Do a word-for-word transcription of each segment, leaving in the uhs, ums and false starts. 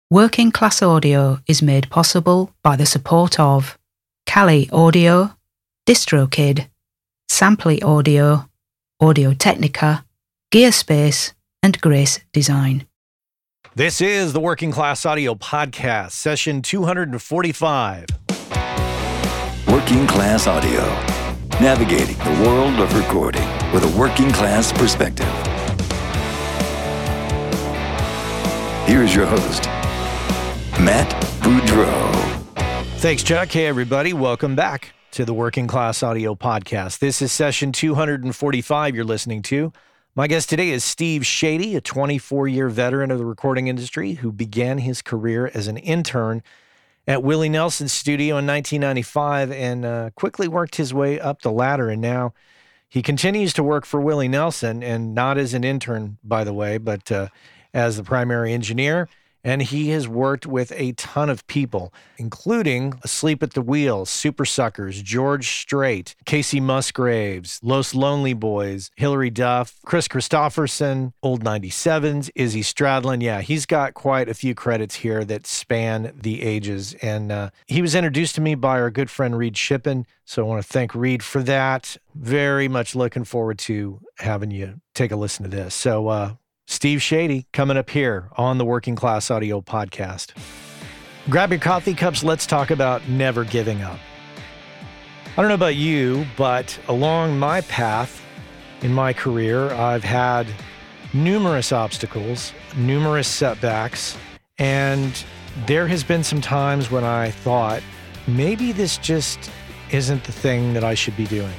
Working Class Audio is made possible by the support of Kali Audio, DistroKid, Sampley Audio, Audio Technica, Gearspace, and Grace Design. This is the Working Class Audio Podcast, session two hundred forty-five. Working Class Audio, navigating the world of recording with a working class perspective. Here's your host, Matt Boudreau. Thanks, Chuck. Hey, everybody. Welcome back to the Working Class Audio Podcast. This is session two hundred forty-five you're listening to. My guest today is Steve Shady, a twenty-four-year veteran of the recording industry who began his career as an intern at Willie Nelson's studio in nineteen ninety-five and uh, quickly worked his way up the ladder. And now he continues to work for Willie Nelson, and not as an intern, by the way, but uh, as the primary engineer. And he has worked with a ton of people, including Asleep at the Wheel, Super Suckers, George Strait, Casey Musgraves, Los Lonely Boys, Hillary Duff, Chris Christopherson, Old ninety-sevens, Izzy Stradlin. Yeah, he's got quite a few credits here that span the ages. And uh, he was introduced to me by our good friend Reed Shippen. So I want to thank Reed for that. Very much looking forward to having you take a listen to this. So, uh, Steve Shady coming up here on the Working Class Audio Podcast. Grab your coffee cups. Let's talk about never giving up. I don't know about you, but along my path in my career, I've had numerous obstacles, numerous setbacks, and there has been some times when I thought, maybe this just isn't the thing that I should be doing,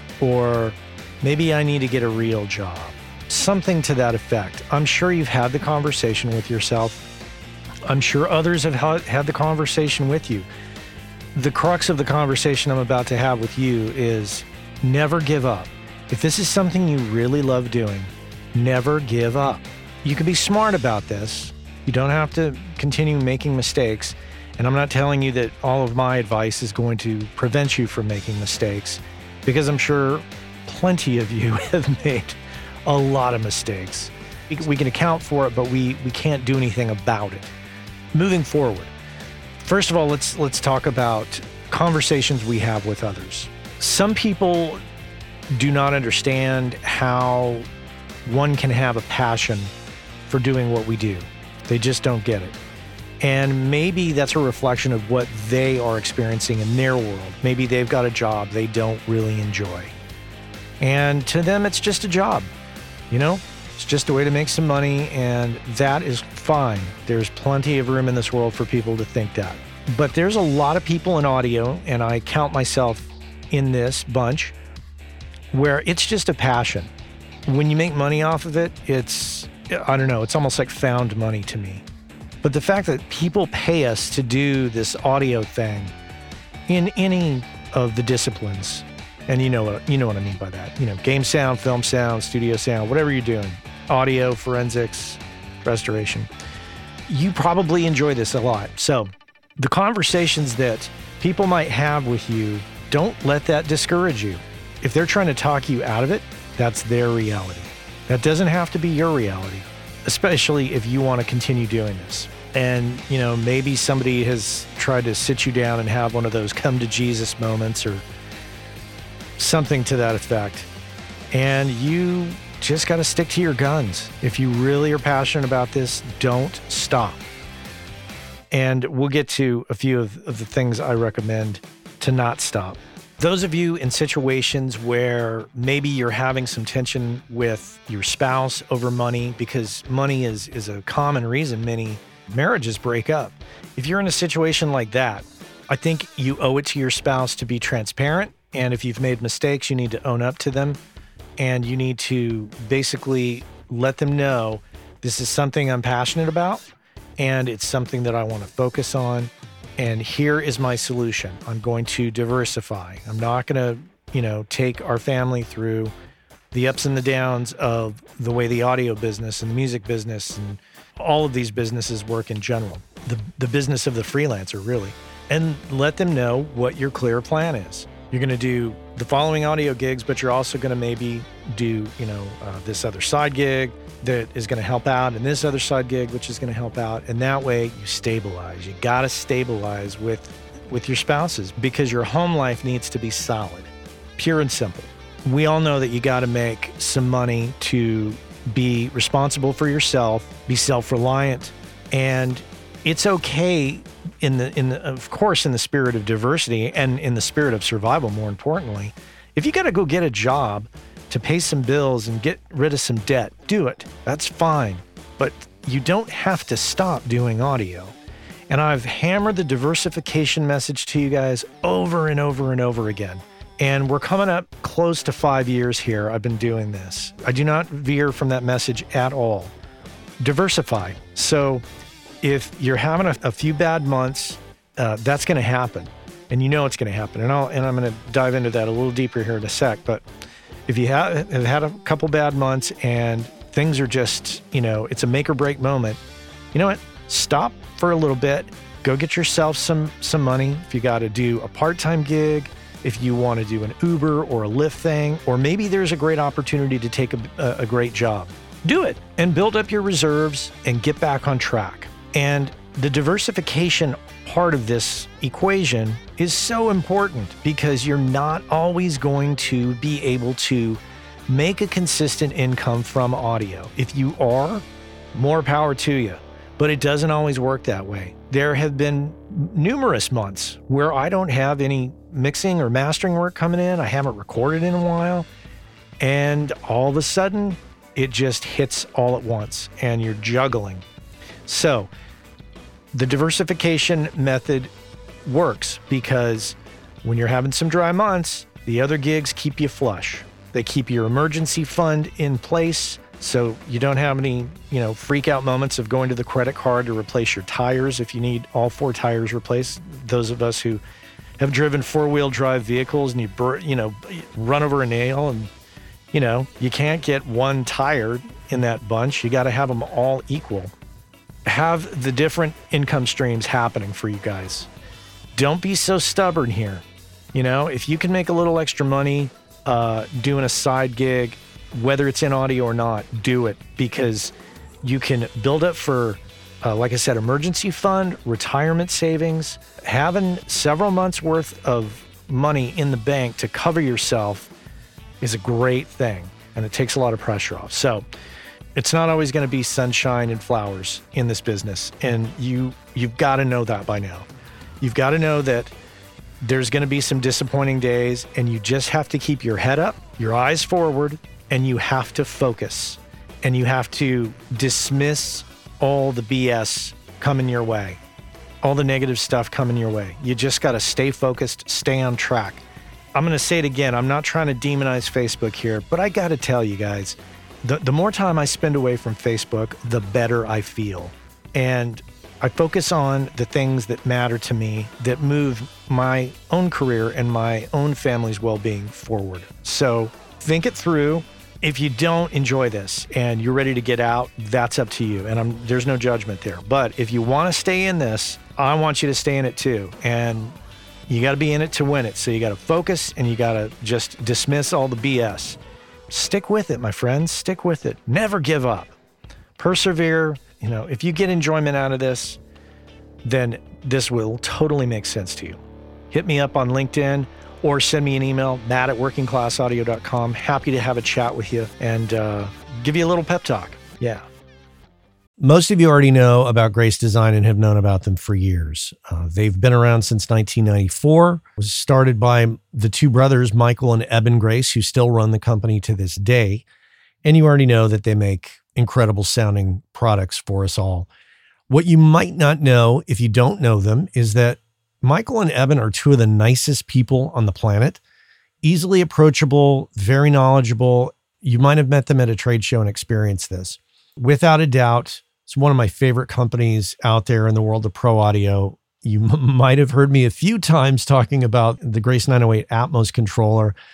or maybe I need to get a real job. Something to that effect. I'm sure you've had the conversation with yourself. I'm sure others have had the conversation with you. The crux of the conversation I'm about to have with you is never give up. If this is something you really love doing, never give up. You can be smart about this. You don't have to continue making mistakes. And I'm not telling you that all of my advice is going to prevent you from making mistakes, because I'm sure plenty of you have made a lot of mistakes. We can account for it, but we, we can't do anything about it. Moving forward, first of all, let's let's talk about conversations we have with others. Some people do not understand how one can have a passion for doing what we do. They just don't get it. And maybe that's a reflection of what they are experiencing in their world. Maybe they've got a job they don't really enjoy. And to them, it's just a job. You know, it's just a way to make some money, and that is fine. There's plenty of room in this world for people to think that. But there's a lot of people in audio, and I count myself in this bunch, where it's just a passion. When you make money off of it, it's, I don't know, it's almost like found money to me. But the fact that people pay us to do this audio thing in any of the disciplines, and you know what you know what I mean by that. You know, game sound, film sound, studio sound, whatever you're doing, audio, forensics, restoration. You probably enjoy this a lot. So the conversations that people might have with you, don't let that discourage you. If they're trying to talk you out of it, that's their reality. That doesn't have to be your reality, especially if you want to continue doing this. And, you know, maybe somebody has tried to sit you down and have one of those come to Jesus moments or something to that effect. And you just got to stick to your guns. If you really are passionate about this, don't stop. And we'll get to a few of, of the things I recommend to not stop. Those of you in situations where maybe you're having some tension with your spouse over money, because money is, is a common reason many marriages break up. If you're in a situation like that, I think you owe it to your spouse to be transparent. And if you've made mistakes, you need to own up to them. And you need to basically let them know, this is something I'm passionate about, and it's something that I want to focus on. And here is my solution. I'm going to diversify. I'm not going to, you know, take our family through the ups and the downs of the way the audio business and the music business and all of these businesses work in general. The, the business of the freelancer, really. And let them know what your clear plan is. You're going to do the following audio gigs, but you're also going to maybe do, you know, uh, this other side gig. that is going to help out and this other side gig, which is going to help out. And that way you stabilize. You got to stabilize with, with your spouses because your home life needs to be solid, pure and simple. We all know that you got to make some money to be responsible for yourself, be self-reliant, and it's okay in the, in the, of course, in the spirit of diversity and in the spirit of survival, more importantly. If you got to go get a job to pay some bills and get rid of some debt, do it. That's fine. But you don't have to stop doing audio. And I've hammered the diversification message to you guys over and over and over again. And we're coming up close to five years here. I've been doing this. I do not veer from that message at all. Diversify. So if you're having a, a few bad months, uh, that's going to happen. And you know it's going to happen. And, I'll, and I'm going to dive into that a little deeper here in a sec. But if you have, have had a couple bad months and things are just, you know, it's a make or break moment, you know what? Stop for a little bit. Go get yourself some some money. If you got to do a part-time gig, if you want to do an Uber or a Lyft thing, or maybe there's a great opportunity to take a, a, a great job, do it and build up your reserves and get back on track. And the diversification part of this equation is so important because you're not always going to be able to make a consistent income from audio. If you are, more power to you, but it doesn't always work that way. There have been numerous months where I don't have any mixing or mastering work coming in. I haven't recorded in a while. And all of a sudden, it just hits all at once and you're juggling. So the diversification method works because when you're having some dry months, the other gigs keep you flush. They keep your emergency fund in place so you don't have any, you know, freak out moments of going to the credit card to replace your tires if you need all four tires replaced. Those of us who have driven four-wheel drive vehicles and you, bur- you know, run over a nail and, you know, you can't get one tire in that bunch. You got to have them all equal. Have the different income streams happening for you guys. Don't be so stubborn here. You know, if you can make a little extra money uh, doing a side gig, whether it's in audio or not, do it because you can build up for, uh, like I said, emergency fund, retirement savings. Having several months worth of money in the bank to cover yourself is a great thing, and it takes a lot of pressure off. So it's not always going to be sunshine and flowers in this business. And you, you've got to know that by now. You've got to know that there's going to be some disappointing days and you just have to keep your head up, your eyes forward, and you have to focus and you have to dismiss all the B S coming your way, all the negative stuff coming your way. You just got to stay focused, stay on track. I'm going to say it again. I'm not trying to demonize Facebook here, but I got to tell you guys, The, the more time I spend away from Facebook, the better I feel. And I focus on the things that matter to me, that move my own career and my own family's well-being forward. So think it through. If you don't enjoy this and you're ready to get out, that's up to you. And I'm, there's no judgment there. But if you want to stay in this, I want you to stay in it too. And you got to be in it to win it. So you got to focus and you got to just dismiss all the B S. Stick with it, my friends. Stick with it. Never give up. Persevere. You know, if you get enjoyment out of this, then this will totally make sense to you. Hit me up on LinkedIn or send me an email, matt at working class audio dot com. Happy to have a chat with you and uh, give you a little pep talk. Yeah. Most of you already know about Grace Design and have known about them for years. Uh, they've been around since nineteen ninety-four. It was started by the two brothers, Michael and Eben Grace, who still run the company to this day. And you already know that they make incredible sounding products for us all. What you might not know if you don't know them is that Michael and Eben are two of the nicest people on the planet, easily approachable, very knowledgeable. You might have met them at a trade show and experienced this. Without a doubt, it's one of my favorite companies out there in the world of pro audio. You m- might have heard me a few times talking about the Grace nine oh eight Atmos controller.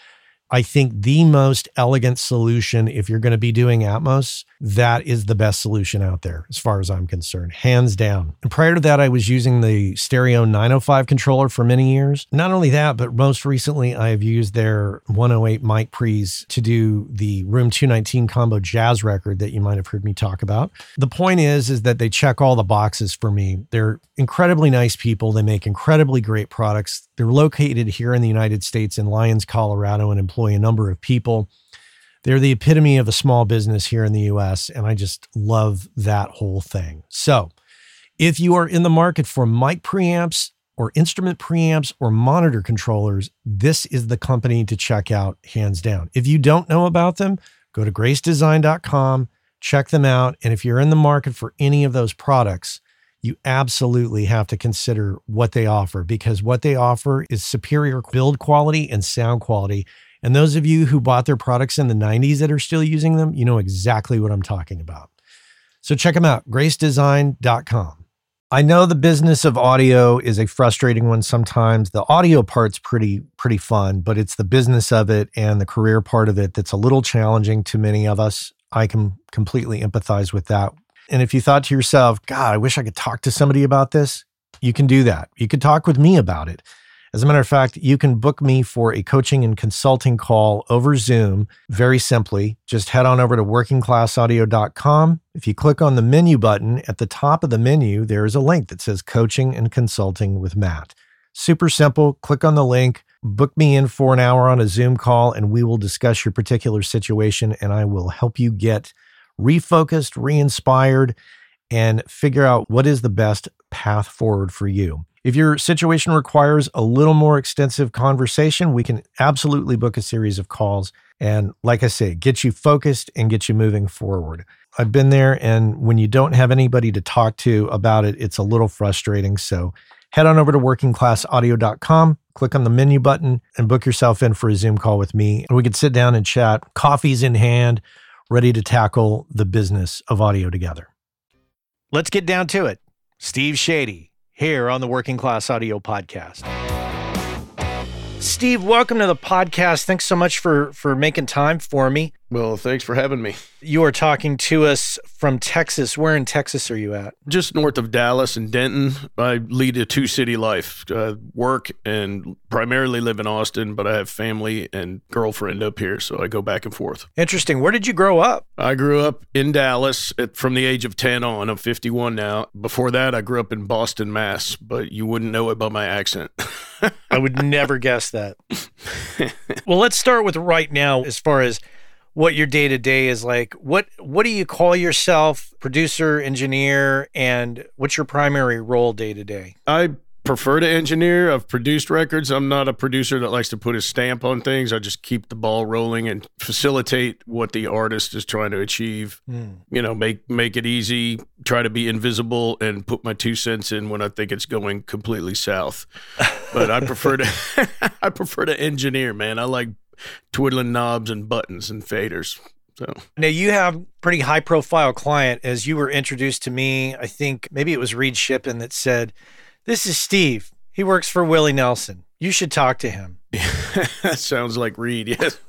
I think the most elegant solution, if you're going to be doing Atmos, that is the best solution out there, as far as I'm concerned, hands down. And prior to that, I was using the Stereo nine oh five controller for many years. Not only that, but most recently, I've used their one oh eight mic pre's to do the Room two nineteen combo jazz record that you might have heard me talk about. The point is, is that they check all the boxes for me. They're incredibly nice people. They make incredibly great products. They're located here in the United States in Lyons, Colorado, and employ a number of people. They're the epitome of a small business here in the U S, and I just love that whole thing. So if you are in the market for mic preamps or instrument preamps or monitor controllers, this is the company to check out, hands down. If you don't know about them, go to grace design dot com, check them out. And if you're in the market for any of those products, you absolutely have to consider what they offer, because what they offer is superior build quality and sound quality. And those of you who bought their products in the nineties that are still using them, you know exactly what I'm talking about. So check them out, grace design dot com. I know the business of audio is a frustrating one sometimes. The audio part's pretty, pretty fun, but it's the business of it and the career part of it that's a little challenging to many of us. I can completely empathize with that. And if you thought to yourself, God, I wish I could talk to somebody about this, you can do that. You could talk with me about it. As a matter of fact, you can book me for a coaching and consulting call over Zoom very simply. Just head on over to working class audio dot com. If you click on the menu button at the top of the menu, there is a link that says Coaching and Consulting with Matt. Super simple. Click on the link, book me in for an hour on a Zoom call, and we will discuss your particular situation, and I will help you get refocused, re-inspired, and figure out what is the best path forward for you. If your situation requires a little more extensive conversation, we can absolutely book a series of calls. And like I say, get you focused and get you moving forward. I've been there, and when you don't have anybody to talk to about it, it's a little frustrating. So head on over to working class audio dot com, click on the menu button, and book yourself in for a Zoom call with me. And we can sit down and chat, coffees in hand, ready to tackle the business of audio together. Let's get down to it. Steve Shady, here on the Working Class Audio Podcast. Steve, welcome to the podcast. Thanks so much for, for making time for me. Well, thanks for having me. You are talking to us from Texas. Where in Texas are you at? Just north of Dallas and Denton. I lead a two-city life, uh, work and primarily live in Austin, but I have family and girlfriend up here, so I go back and forth. Interesting. Where did you grow up? I grew up in Dallas at, from the age of ten on. I'm fifty-one now. Before that, I grew up in Boston, Mass, but you wouldn't know it by my accent. I would never guess that. Well, let's start with right now as far as what your day-to-day is like. What what do you call yourself, producer, engineer, and what's your primary role day-to-day? I prefer to engineer. I've produced records. I'm not a producer that likes to put a stamp on things. I just keep the ball rolling and facilitate what the artist is trying to achieve. Mm. You know, make make it easy, try to be invisible, and put my two cents in when I think it's going completely south. But I prefer to I prefer to engineer, man. I like twiddling knobs and buttons and faders. So now you have pretty high profile client. As you were introduced to me, I think maybe it was Reed Shippen that said, "This is Steve. He works for Willie Nelson. You should talk to him." That sounds like Reed. Yes.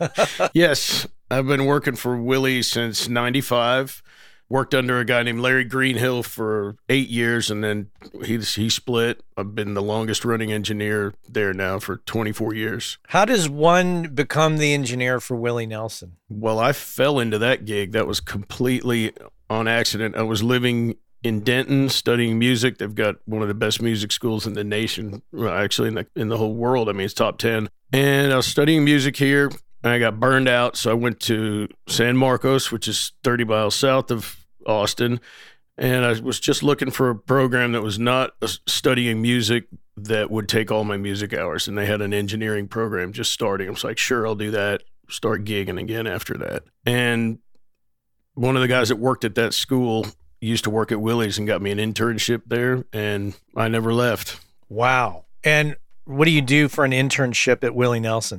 Yes. I've been working for Willie since ninety-five. Worked under a guy named Larry Greenhill for eight years, and then he he split. I've been the longest running engineer there now for twenty-four years. How does one become the engineer for Willie Nelson? Well, I fell into that gig. That was completely on accident. I was living in Denton studying music. They've got one of the best music schools in the nation, well, actually in the, in the whole world. I mean, it's top ten. And I was studying music here. I got burned out, so I went to San Marcos, which is thirty miles south of Austin, and I was just looking for a program that was not studying music that would take all my music hours, and they had an engineering program just starting. I was like, sure, I'll do that, start gigging again after that. And one of the guys that worked at that school used to work at Willie's and got me an internship there, and I never left. Wow. And what do you do for an internship at Willie Nelson's?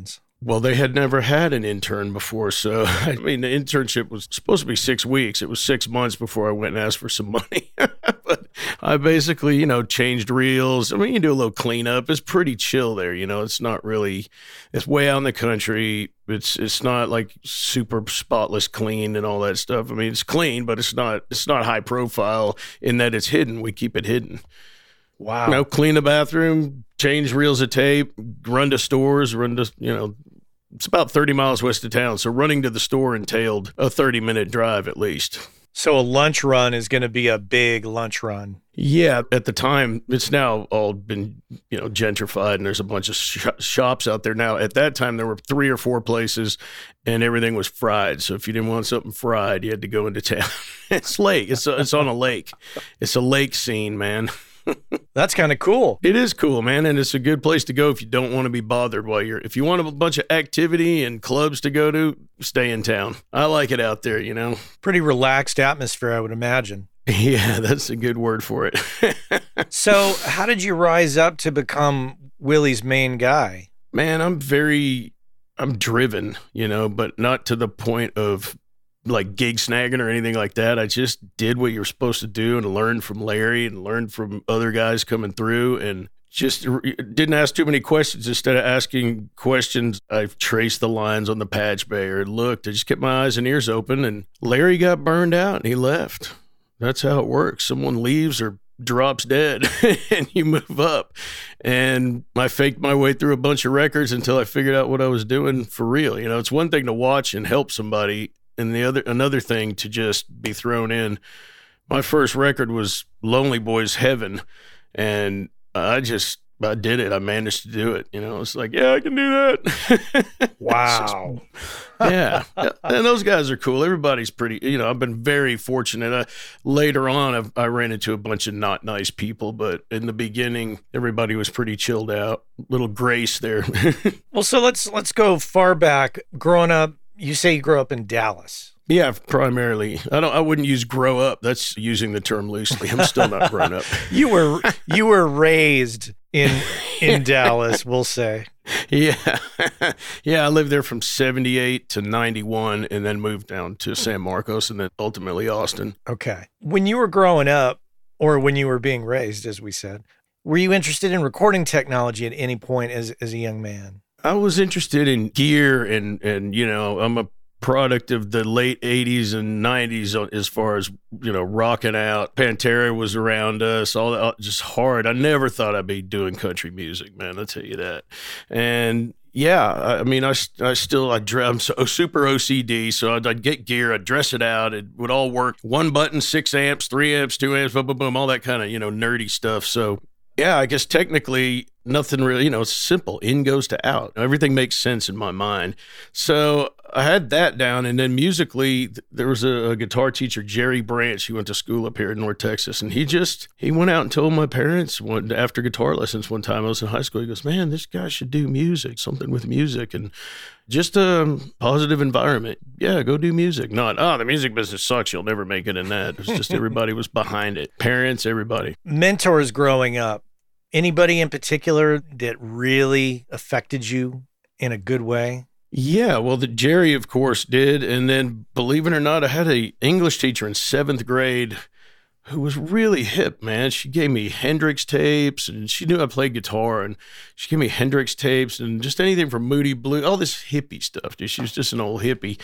Well, they had never had an intern before. So, I mean, the internship was supposed to be six weeks. It was six months before I went and asked for some money. But I basically, you know, changed reels. I mean, you do a little cleanup. It's pretty chill there. You know, it's not really, it's way out in the country. It's it's not like super spotless clean and all that stuff. I mean, it's clean, but it's not it's not high profile in that it's hidden. We keep it hidden. Wow. You know, clean the bathroom, change reels of tape, run to stores, run to, you know, it's about thirty miles west of town. So running to the store entailed a thirty minute drive at least. So a lunch run is going to be a big lunch run. Yeah, at the time, it's now all been, you know, gentrified and there's a bunch of sh- shops out there now. At that time, there were three or four places and everything was fried. So if you didn't want something fried, you had to go into town. It's lake. It's, a, it's on a lake. It's a lake scene, man. That's kind of cool. It is cool, man, and it's a good place to go if you don't want to be bothered while you're. If you want a bunch of activity and clubs to go to, stay in town. I like it out there, you know. Pretty relaxed atmosphere, I would imagine. Yeah, that's a good word for it. So, how did you rise up to become Willie's main guy? Man, I'm very, I'm driven, you know, but not to the point of like gig snagging or anything like that. I just did what you're supposed to do and learned from Larry and learned from other guys coming through and just didn't ask too many questions. Instead of asking questions, I've traced the lines on the patch bay or looked. I just kept my eyes and ears open and Larry got burned out and he left. That's how it works. Someone leaves or drops dead and you move up. And I faked my way through a bunch of records until I figured out what I was doing for real. You know, it's one thing to watch and help somebody, and the other, another thing to just be thrown in. My first record was Lonely Boy's Heaven, and I just, I did it. I managed to do it. You know, it's like, yeah, I can do that. Wow. Just, yeah. And those guys are cool. Everybody's pretty, you know, I've been very fortunate. Uh, later on, I've, I ran into a bunch of not nice people, but in the beginning, everybody was pretty chilled out. Little grace there. Well, so let's, let's go far back. Growing up, you say you grew up in Dallas. Yeah, primarily. I don't. I wouldn't use grow up. That's using the term loosely. I'm still not grown up. You were you were raised in in Dallas, we'll say. Yeah, yeah. I lived there from seventy-eight to ninety-one, and then moved down to San Marcos, and then ultimately Austin. Okay. When you were growing up, or when you were being raised, as we said, were you interested in recording technology at any point as as a young man? I was interested in gear and, and, you know, I'm a product of the late eighties and nineties as far as, you know, rocking out. Pantera was around us, all that, just hard. I never thought I'd be doing country music, man. I'll tell you that. And yeah, I mean, I, I still, I, I'm so super O C D, so I'd, I'd get gear, I'd dress it out, it would all work. One button, six amps, three amps, two amps, boom, boom, boom, all that kind of, you know, nerdy stuff. So yeah, I guess technically nothing really, you know, it's simple. In goes to out. Everything makes sense in my mind. So I had that down. And then musically, there was a, a guitar teacher, Jerry Branch. He went to school up here in North Texas. And he just, he went out and told my parents one, after guitar lessons one time, I was in high school. He goes, man, this guy should do music, something with music. And just a positive environment. Yeah, go do music. Not, oh, the music business sucks. You'll never make it in that. It was just everybody was behind it. Parents, everybody. Mentors growing up. Anybody in particular that really affected you in a good way? Yeah, well, the Jerry, of course, did. And then, believe it or not, I had an English teacher in seventh grade who was really hip, man. She gave me Hendrix tapes, and she knew I played guitar, and she gave me Hendrix tapes and just anything from Moody Blue, all this hippie stuff. Dude. She was just an old hippie.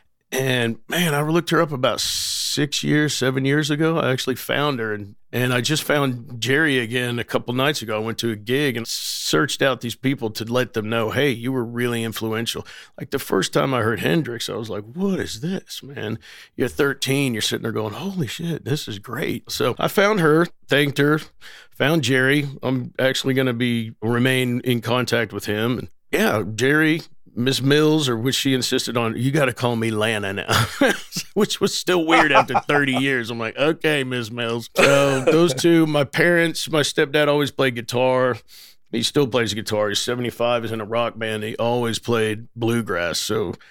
And man, I looked her up about six years, seven years ago. I actually found her, and, and I just found Jerry again a couple nights ago. I went to a gig and searched out these people to let them know, hey, you were really influential. Like the first time I heard Hendrix, I was like, what is this, man? You're thirteen, you're sitting there going, holy shit, this is great. So I found her, thanked her, found Jerry. I'm actually going to be remain in contact with him. And yeah, Jerry, Miss Mills, or which she insisted on, you got to call me Lana now, which was still weird after thirty years. I'm like, okay, Miss Mills. So those two, my parents, my stepdad always played guitar. He still plays guitar. He's seventy-five, he's in a rock band. He always played bluegrass. So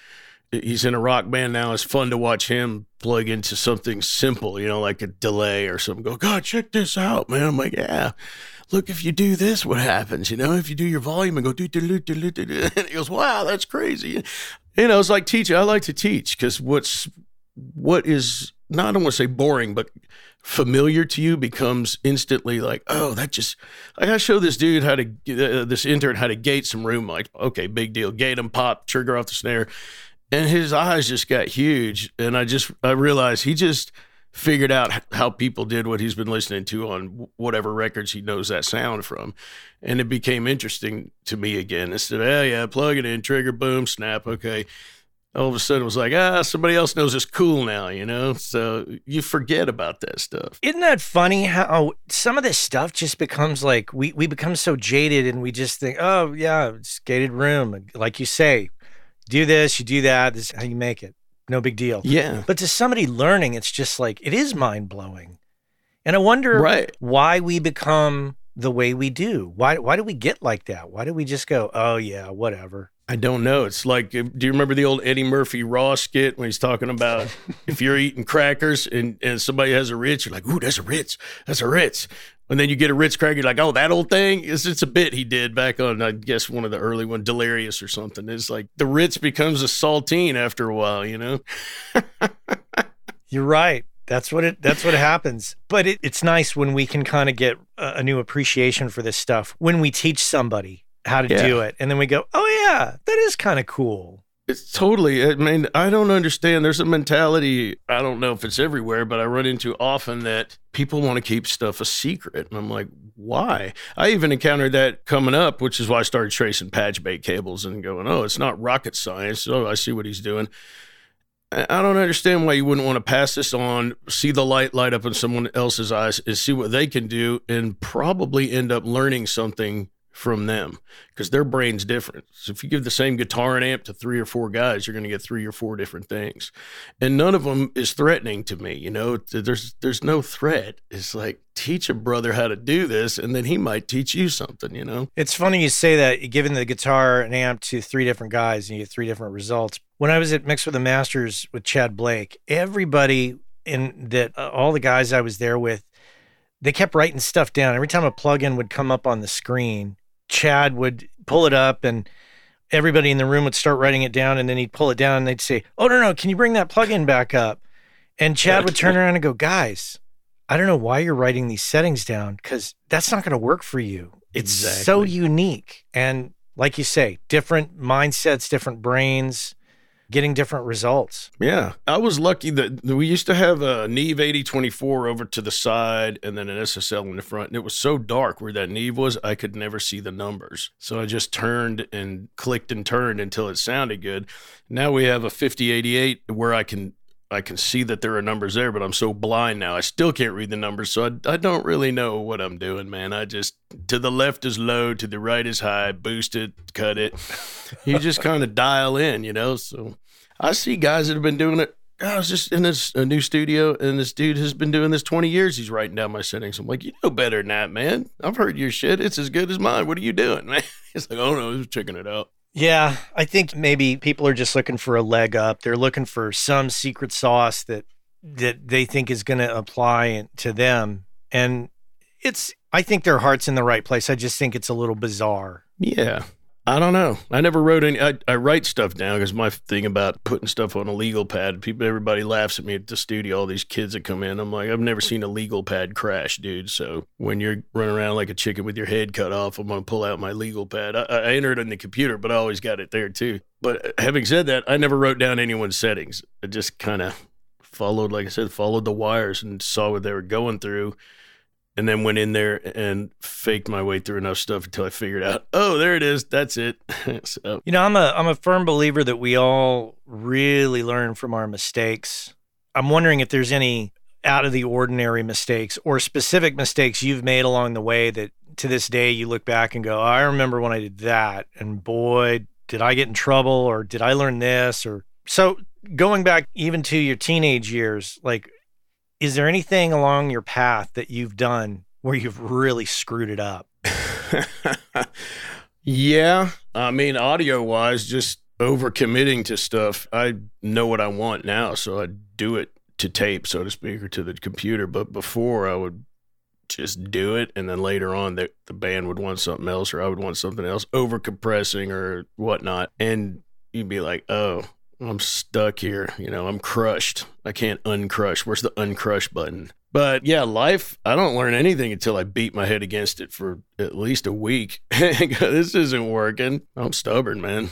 he's in a rock band now. It's fun to watch him plug into something simple, you know, like a delay or something. Go, God, check this out, man. I'm like, yeah, look, if you do this, what happens? You know, if you do your volume and go, do, do, do, do, do, do. And he goes, wow, that's crazy. You know, it's like teaching. I like to teach because what's, what is not, I don't want to say boring, but familiar to you becomes instantly like, oh, that just, I got to show this dude how to, uh, this intern how to gate some room. Like, okay, big deal. Gate him, pop, trigger off the snare. And his eyes just got huge. And I just, I realized he just figured out how people did what he's been listening to on whatever records he knows that sound from. And it became interesting to me again. I said, oh yeah, plug it in, trigger, boom, snap. Okay. All of a sudden it was like, ah, somebody else knows it's cool now, you know? So you forget about that stuff. Isn't that funny how some of this stuff just becomes like, we, we become so jaded and we just think, oh yeah, it's gated room. Like you say, do this, you do that, this is how you make it. No big deal. Yeah. But to somebody learning, it's just like, it is mind blowing. And I wonder right. why we become the way we do. Why, why do we get like that? Why do we just go, oh yeah, whatever? I don't know. It's like, do you remember the old Eddie Murphy Raw skit when he's talking about if you're eating crackers and, and somebody has a Ritz, you're like, ooh, that's a Ritz. That's a Ritz. And then you get a Ritz cracker, you're like, oh, that old thing? It's, it's a bit he did back on, I guess, one of the early ones, Delirious or something. It's like the Ritz becomes a saltine after a while, you know? You're right. That's what it. That's what happens. But it, it's nice when we can kind of get a, a new appreciation for this stuff when we teach somebody how to yeah. do it. And then we go, oh yeah, that is kind of cool. It's totally, I mean, I don't understand. There's a mentality, I don't know if it's everywhere, but I run into often that people want to keep stuff a secret. And I'm like, why? I even encountered that coming up, which is why I started tracing patch bait cables and going, oh, it's not rocket science. Oh, I see what he's doing. I don't understand why you wouldn't want to pass this on, see the light light up in someone else's eyes, and see what they can do, and probably end up learning something from them because their brain's different. So if you give the same guitar and amp to three or four guys, you're going to get three or four different things. And none of them is threatening to me. You know, there's, there's no threat. It's like, teach a brother how to do this, and then he might teach you something, you know? It's funny you say that, giving the guitar and amp to three different guys and you get three different results. When I was at Mix with the Masters with Chad Blake, everybody in that, uh, all the guys I was there with, they kept writing stuff down. Every time a plugin would come up on the screen, Chad would pull it up and everybody in the room would start writing it down, and then he'd pull it down and they'd say, oh, no, no, can you bring that plugin back up? And Chad would turn around and go, guys, I don't know why you're writing these settings down because that's not going to work for you. It's exactly. so unique. And like you say, different mindsets, different brains, getting different results. Yeah. I was lucky that we used to have a Neve eighty twenty-four over to the side and then an S S L in the front. And it was so dark where that Neve was, I could never see the numbers. So I just turned and clicked and turned until it sounded good. Now we have a fifty eighty-eight where I can I can see that there are numbers there, but I'm so blind now. I still can't read the numbers, so I, I don't really know what I'm doing, man. I just, to the left is low, to the right is high, boost it, cut it. You just kind of dial in, you know? So I see guys that have been doing it. I was just in this a new studio, and this dude has been doing this twenty years. He's writing down my settings. I'm like, you know better than that, man. I've heard your shit. It's as good as mine. What are you doing, man? He's like, oh, no, I was checking it out. Yeah, I think maybe people are just looking for a leg up. They're looking for some secret sauce that that they think is going to apply to them. And it's, I think their heart's in the right place. I just think it's a little bizarre. Yeah. I don't know. I never wrote any, I, I write stuff down because my thing about putting stuff on a legal pad, people, everybody laughs at me at the studio, all these kids that come in. I'm like, I've never seen a legal pad crash, dude. So when you're running around like a chicken with your head cut off, I'm going to pull out my legal pad. I, I enter it in the computer, but I always got it there too. But having said that, I never wrote down anyone's settings. I just kind of followed, like I said, followed the wires and saw what they were going through. And then went in there and faked my way through enough stuff until I figured out, oh, there it is. That's it. So. You know, I'm a I'm a firm believer that we all really learn from our mistakes. I'm wondering if there's any out of the ordinary mistakes or specific mistakes you've made along the way that to this day you look back and go, oh, I remember when I did that. And boy, did I get in trouble, or did I learn this? Or so going back even to your teenage years, like, is there anything along your path that you've done where you've really screwed it up? Yeah. I mean, audio wise, just overcommitting to stuff. I know what I want now, so I do it to tape, so to speak, or to the computer. But before, I would just do it, and then later on, the, the band would want something else, or I would want something else, over-compressing or whatnot. And you'd be like, oh, I'm stuck here. You know, I'm crushed. I can't uncrush. Where's the uncrush button? But yeah, life, I don't learn anything until I beat my head against it for at least a week. This isn't working. I'm stubborn, man.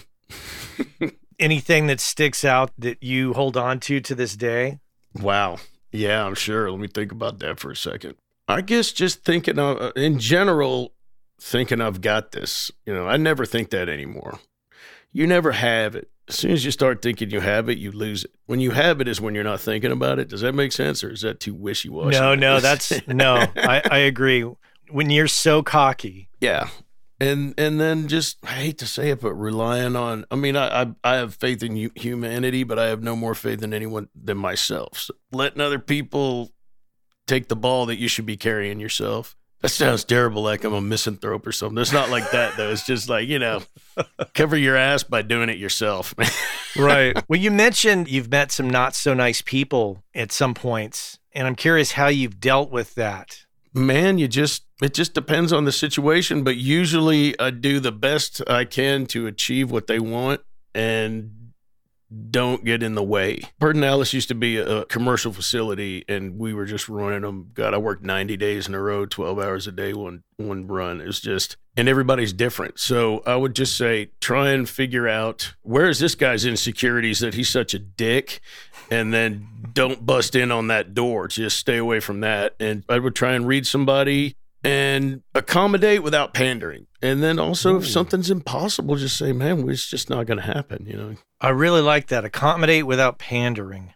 Anything that sticks out that you hold on to to this day? Wow. Yeah, I'm sure. Let me think about that for a second. I guess just thinking of, in general, thinking I've got this. You know, I never think that anymore. You never have it. As soon as you start thinking you have it, you lose it. When you have it is when you're not thinking about it. Does that make sense, or is that too wishy-washy? No, no, that's, no, I, I agree. When you're so cocky. Yeah. And and then just, I hate to say it, but relying on, I mean, I I, I have faith in hu- humanity, but I have no more faith in anyone than myself. So letting other people take the ball that you should be carrying yourself. That sounds terrible, like I'm a misanthrope or something. It's not like that, though. It's just like, you know, cover your ass by doing it yourself. Right. Well, you mentioned you've met some not so nice people at some points, and I'm curious how you've dealt with that. Man, you just, it just depends on the situation, but usually I do the best I can to achieve what they want and don't get in the way. Perdonalis used to be a commercial facility, and we were just running them. God, I worked ninety days in a row, twelve hours a day, one one run. It was just, and everybody's different. So I would just say, try and figure out, where is this guy's insecurities that he's such a dick? And then don't bust in on that door. Just stay away from that. And I would try and read somebody and accommodate without pandering. And then also, Ooh. If something's impossible, just say, man, it's just not going to happen, you know? I really like that. Accommodate without pandering.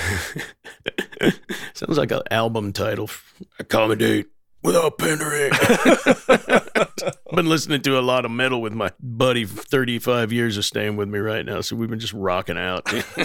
Sounds like an album title. Accommodate without pandering. I've been listening to a lot of metal with my buddy, thirty-five years of staying with me right now. So we've been just rocking out.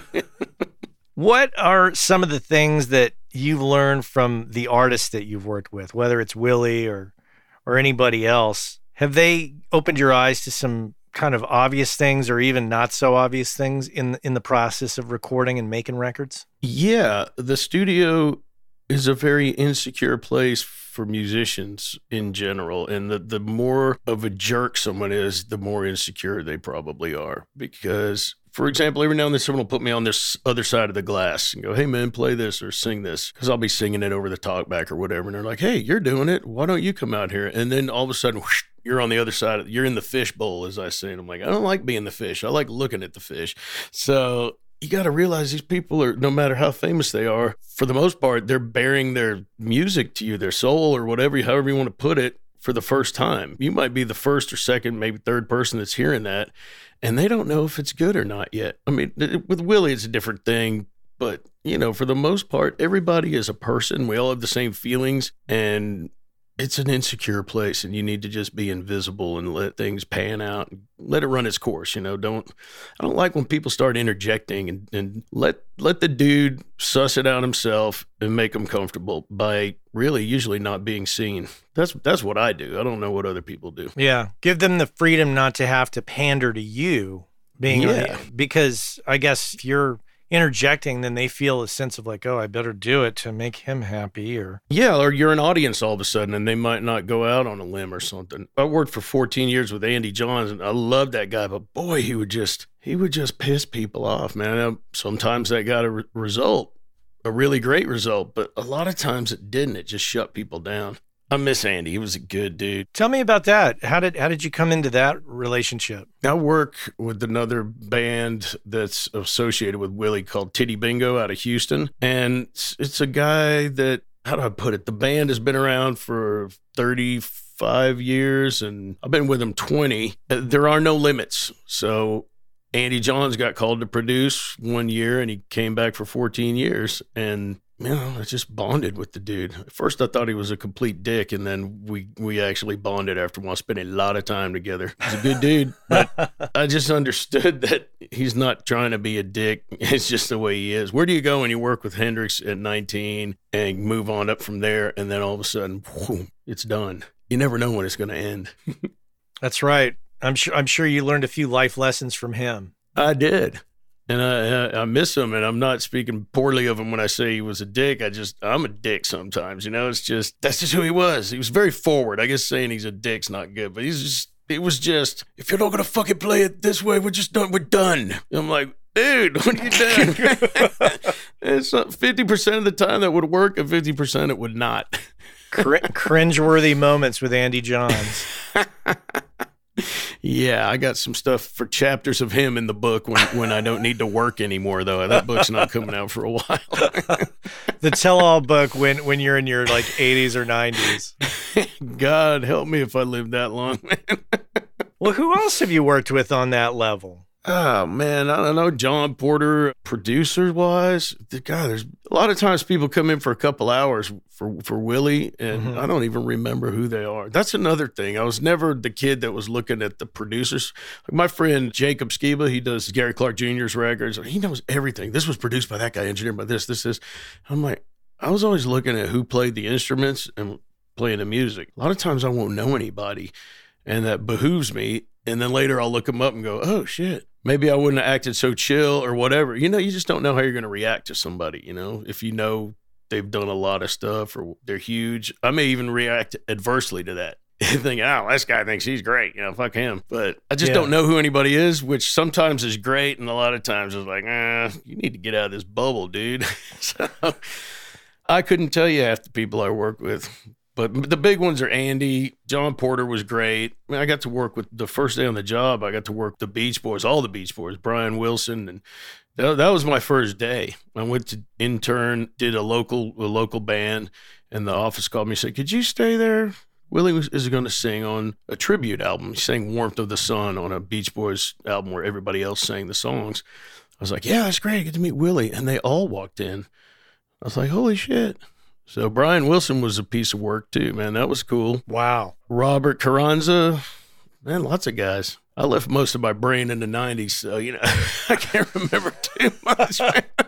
What are some of the things that you've learned from the artists that you've worked with, whether it's Willie or or anybody else? Have they opened your eyes to some kind of obvious things or even not so obvious things in in the process of recording and making records? Yeah, the studio is a very insecure place for musicians in general. And the, the more of a jerk someone is, the more insecure they probably are. Because, for example, every now and then someone will put me on this other side of the glass and go, hey, man, play this or sing this. Because I'll be singing it over the talkback or whatever. And they're like, hey, you're doing it. Why don't you come out here? And then all of a sudden, whoosh, you're on the other side. Of, you're in the fish bowl, as I say. And I'm like, I don't like being the fish. I like looking at the fish. So you got to realize these people are, no matter how famous they are, for the most part, they're bearing their music to you, their soul or whatever, however you want to put it, for the first time. You might be the first or second, maybe third person that's hearing that, and they don't know if it's good or not yet. I mean, with Willie, it's a different thing, but, you know, for the most part, everybody is a person. We all have the same feelings, and it's an insecure place, and you need to just be invisible and let things pan out and let it run its course. You know, don't, I don't like when people start interjecting and, and let, let the dude suss it out himself and make him comfortable by really usually not being seen. That's, that's what I do. I don't know what other people do. Yeah. Give them the freedom not to have to pander to you being, Yeah. because I guess if you're interjecting, then they feel a sense of like, oh, I better do it to make him happy. Or yeah, or you're an audience all of a sudden, and they might not go out on a limb or something. I worked for fourteen years with Andy Johns, and I loved that guy, but boy, he would just he would just piss people off, man. Sometimes that got a re- result, a really great result, but a lot of times it didn't. It just shut people down. I miss Andy. He was a good dude. Tell me about that. How did how did you come into that relationship? I work with another band that's associated with Willie called Titty Bingo out of Houston. And it's, it's a guy that, how do I put it? The band has been around for thirty-five years, and I've been with them twenty. There are no limits. So Andy Johns got called to produce one year, and he came back for fourteen years. And you know, I just bonded with the dude. At first, I thought he was a complete dick, and then we we actually bonded after a while, spending a lot of time together. He's a good dude, but I just understood that he's not trying to be a dick. It's just the way he is. Where do you go when you work with Hendrix at nineteen and move on up from there, and then all of a sudden, whoo, it's done? You never know when it's going to end. That's right. I'm sure. I'm sure you learned a few life lessons from him. I did. And I, I miss him, and I'm not speaking poorly of him when I say he was a dick. I just, I'm a dick sometimes, you know? It's just, that's just who he was. He was very forward. I guess saying he's a dick's not good, but he's just, it was just, if you're not going to fucking play it this way, we're just done, we're done. And I'm like, dude, what are you doing? It's fifty percent of the time that would work, and fifty percent it would not. Cr- cringeworthy moments with Andy Johns. Yeah, I got some stuff for chapters of him in the book when, when I don't need to work anymore, though. That book's not coming out for a while. The tell-all book when, when you're in your, like, eighties or nineties. God help me if I live that long, man. Well, who else have you worked with on that level? Oh, man, I don't know. John Porter, producer-wise, God, there's a lot of times people come in for a couple hours for, for Willie, and mm-hmm. I don't even remember who they are. That's another thing. I was never the kid that was looking at the producers. Like my friend Jacob Skiba, he does Gary Clark Junior's records. He knows everything. This was produced by that guy, engineered by this, this, this. I'm like, I was always looking at who played the instruments and playing the music. A lot of times I won't know anybody, and that behooves me. And then later I'll look them up and go, oh, shit. Maybe I wouldn't have acted so chill or whatever. You know, you just don't know how you're going to react to somebody, you know, if you know they've done a lot of stuff or they're huge. I may even react adversely to that. Thinking, oh, this guy thinks he's great. You know, fuck him. But I just yeah. don't know who anybody is, which sometimes is great. And a lot of times it's like, ah, you need to get out of this bubble, dude. So I couldn't tell you half the people I work with. But the big ones are Andy. John Porter was great. I mean, I got to work with the first day on the job. I got to work the Beach Boys, all the Beach Boys, Brian Wilson, and that, that was my first day. I went to intern, did a local a local band, and the office called me and said, "Could you stay there? Willie was, is going to sing on a tribute album. He sang "Warmth of the Sun" on a Beach Boys album where everybody else sang the songs." I was like, "Yeah, that's great. I get to meet Willie," and they all walked in. I was like, "Holy shit!" So Brian Wilson was a piece of work too, man. That was cool. Wow. Robert Carranza, man, lots of guys. I left most of my brain in the nineties, so, you know, I can't remember too much.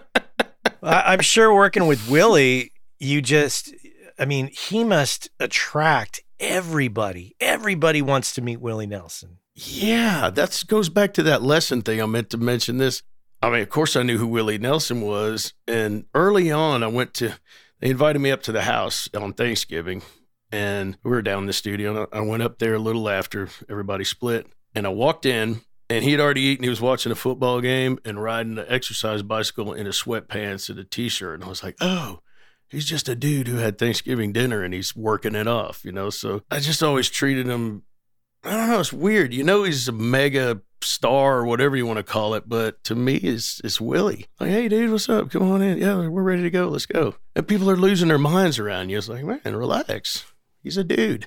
I'm sure working with Willie, you just, I mean, he must attract everybody. Everybody wants to meet Willie Nelson. Yeah, that goes back to that lesson thing. I meant to mention this. I mean, of course I knew who Willie Nelson was. And early on, I went to... They invited me up to the house on Thanksgiving, and we were down in the studio. And I went up there a little after everybody split, and I walked in, and he had already eaten. He was watching a football game and riding an exercise bicycle in his sweatpants and a T-shirt. And I was like, oh, he's just a dude who had Thanksgiving dinner, and he's working it off, you know? So I just always treated him, I don't know, it's weird. You know, he's a mega star or whatever you want to call it, but to me it's it's Willie. Like, hey dude, what's up? Come on in. Yeah, we're ready to go. Let's go. And people are losing their minds around you. It's like, man, relax. He's a dude.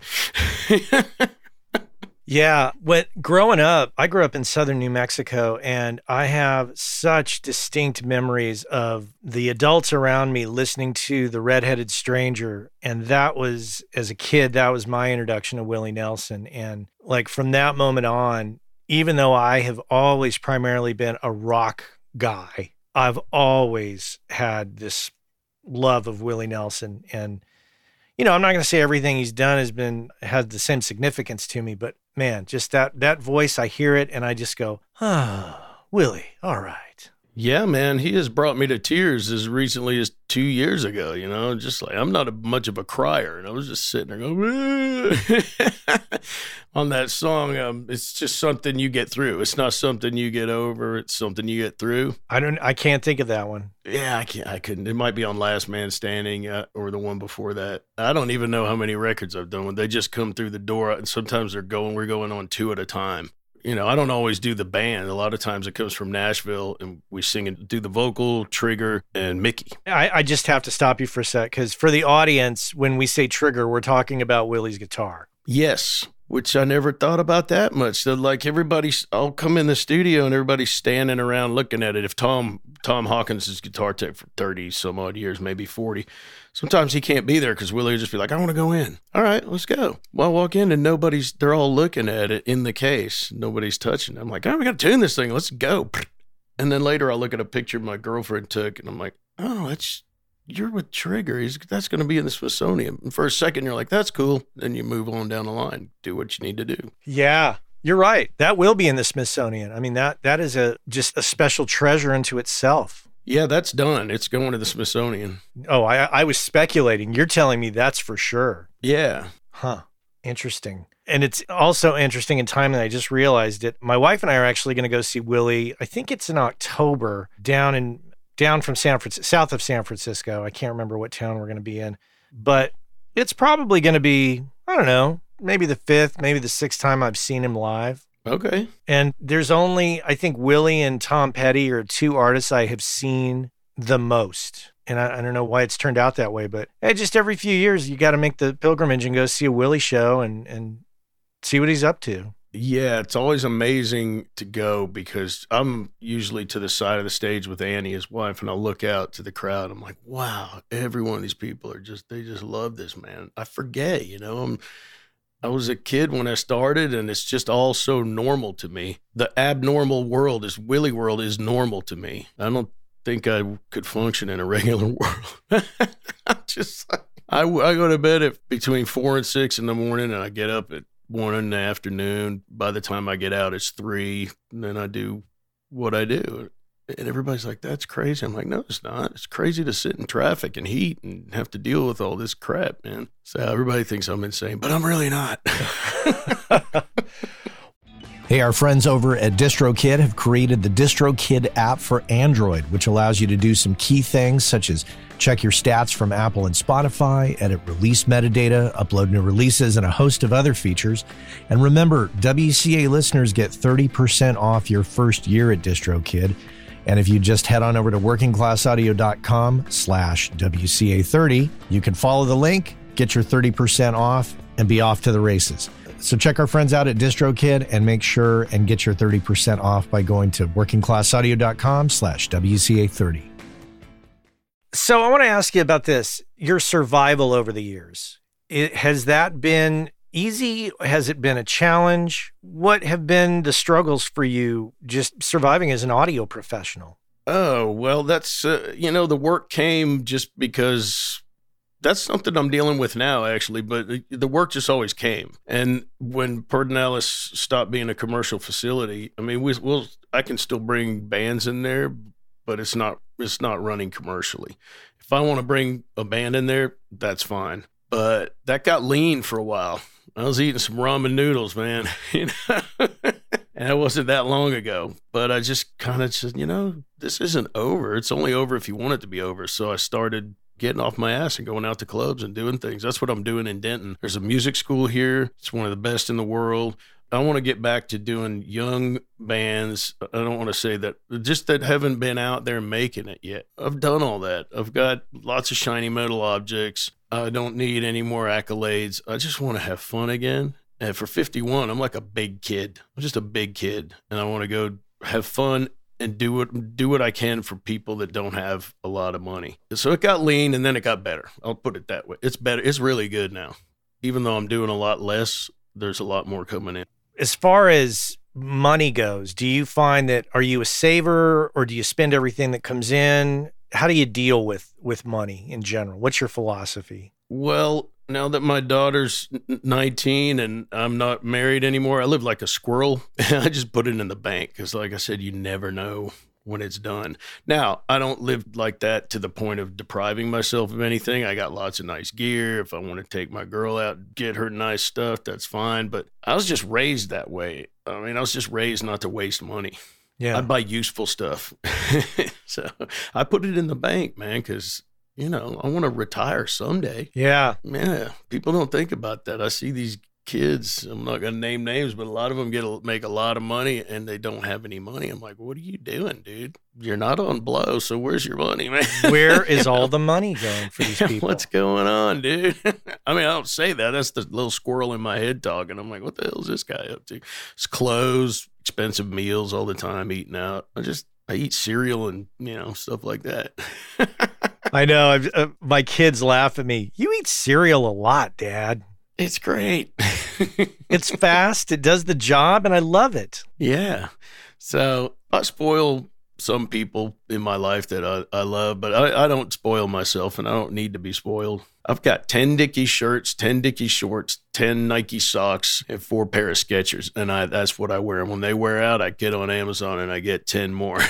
Yeah. When growing up, I grew up in southern New Mexico, and I have such distinct memories of the adults around me listening to The Redheaded Stranger. And that was, as a kid, that was my introduction to Willie Nelson. And like from that moment on, even though I have always primarily been a rock guy, I've always had this love of Willie Nelson. And, you know, I'm not going to say everything he's done has been, has the same significance to me, but man, just that, that voice, I hear it and I just go, ah, oh, Willie, all right. Yeah, man, he has brought me to tears as recently as two years ago, you know, just like, I'm not a, much of a crier, and I was just sitting there going, on that song. Um, it's just something you get through. It's not something you get over. It's something you get through. I don't, I can't think of that one. Yeah, I can't, I couldn't. It might be on Last Man Standing uh, or the one before that. I don't even know how many records I've done when they just come through the door, and sometimes they're going, we're going on two at a time. You know, I don't always do the band. A lot of times it comes from Nashville, and we sing and do the vocal, Trigger, and Mickey. I, I just have to stop you for a sec, because for the audience, when we say Trigger, we're talking about Willie's guitar. Yes, which I never thought about that much. So like everybody's, I'll come in the studio and everybody's standing around looking at it. If Tom Tom Hawkins is guitar tech for thirty some odd years, maybe forty, sometimes he can't be there because Willie will just be like, I want to go in. All right, let's go. Well, I walk in and nobody's, they're all looking at it in the case. Nobody's touching it. I'm like, oh, we got to tune this thing. Let's go. And then later I'll look at a picture my girlfriend took and I'm like, oh, that's, you're with Trigger. He's, that's going to be in the Smithsonian. And for a second, you're like, that's cool. Then you move on down the line, do what you need to do. Yeah. You're right. That will be in the Smithsonian. I mean, that that is a just a special treasure unto itself. Yeah, that's done. It's going to the Smithsonian. Oh, I, I was speculating. You're telling me that's for sure. Yeah. Huh. Interesting. And it's also interesting in time that I just realized it. My wife and I are actually going to go see Willie. I think it's in October down in down from San Francisco, south of San Francisco. I can't remember what town we're going to be in, but it's probably going to be, I don't know, maybe the fifth, maybe the sixth time I've seen him live. Okay. And there's only, I think Willie and Tom Petty are two artists I have seen the most. And I, I don't know why it's turned out that way, but hey, just every few years, you got to make the pilgrimage and go see a Willie show and, and see what he's up to. Yeah, it's always amazing to go because I'm usually to the side of the stage with Annie, his wife, and I'll look out to the crowd. I'm like, wow, every one of these people are just, they just love this, man. I forget, you know, I'm, I was a kid when I started, and it's just all so normal to me. The abnormal world, is Willie world, is normal to me. I don't think I could function in a regular world. I'm just, I, I go to bed at between four and six in the morning, and I get up at one in the afternoon. By the time I get out, it's three, and then I do what I do. And everybody's like, that's crazy. I'm like, no, it's not. It's crazy to sit in traffic and heat and have to deal with all this crap, man. So everybody thinks I'm insane, but I'm really not. Hey, our friends over at DistroKid have created the DistroKid app for Android, which allows you to do some key things such as check your stats from Apple and Spotify, edit release metadata, upload new releases, and a host of other features. And remember, W C A listeners get thirty percent off your first year at DistroKid. And if you just head on over to workingclassaudio.com slash WCA30, you can follow the link, get your thirty percent off, and be off to the races. So check our friends out at DistroKid and make sure and get your thirty percent off by going to workingclassaudio.com slash WCA30. So I want to ask you about this, your survival over the years. It, has that been easy? Has it been a challenge? What have been the struggles for you just surviving as an audio professional? Oh, well, that's, uh, you know, the work came just because that's something I'm dealing with now, actually, but the work just always came. And when Pedernales stopped being a commercial facility, I mean, we, we'll, I can still bring bands in there, but it's not, it's not running commercially. If I want to bring a band in there, that's fine. But that got lean for a while. I was eating some ramen noodles, man, you know, and it wasn't that long ago. But I just kind of said, you know, this isn't over. It's only over if you want it to be over. So I started getting off my ass and going out to clubs and doing things. That's what I'm doing in Denton. There's a music school here. It's one of the best in the world. I want to get back to doing young bands. I don't want to say that, just that haven't been out there making it yet. I've done all that. I've got lots of shiny metal objects. I don't need any more accolades. I just want to have fun again. And for fifty-one, I'm like a big kid. I'm just a big kid. And I want to go have fun and do what, do what I can for people that don't have a lot of money. So it got lean and then it got better. I'll put it that way. It's better. It's really good now. Even though I'm doing a lot less, there's a lot more coming in. As far as money goes, do you find that, are you a saver or do you spend everything that comes in? How do you deal with, with money in general? What's your philosophy? Well, now that my daughter's nineteen and I'm not married anymore, I live like a squirrel. I just put it in the bank because, like I said, you never know when it's done. Now, I don't live like that to the point of depriving myself of anything. I got lots of nice gear. If I want to take my girl out, get her nice stuff, that's fine. But I was just raised that way. I mean, I was just raised not to waste money. Yeah. I buy useful stuff. So I put it in the bank, man, because, you know, I want to retire someday. Yeah. Yeah. People don't think about that. I see these kids, I'm not going to name names, but a lot of them get a, make a lot of money and they don't have any money. I'm like, what are you doing, dude? You're not on blow, so where's your money, man? Where is all the money going for these people? What's going on, dude? I mean, I don't say that. That's the little squirrel in my head talking. I'm like, what the hell is this guy up to? It's clothes, expensive meals all the time, eating out. I just, I eat cereal and, you know, stuff like that. I know. I've, uh, my kids laugh at me. You eat cereal a lot, Dad. It's great. It's fast. It does the job, and I love it. Yeah. So I spoil some people in my life that I, I love, but I, I don't spoil myself, and I don't need to be spoiled. I've got ten Dickies shirts, ten Dickies shorts, ten Nike socks, and four pair of Skechers, and I that's what I wear. And when they wear out, I get on Amazon and I get ten more.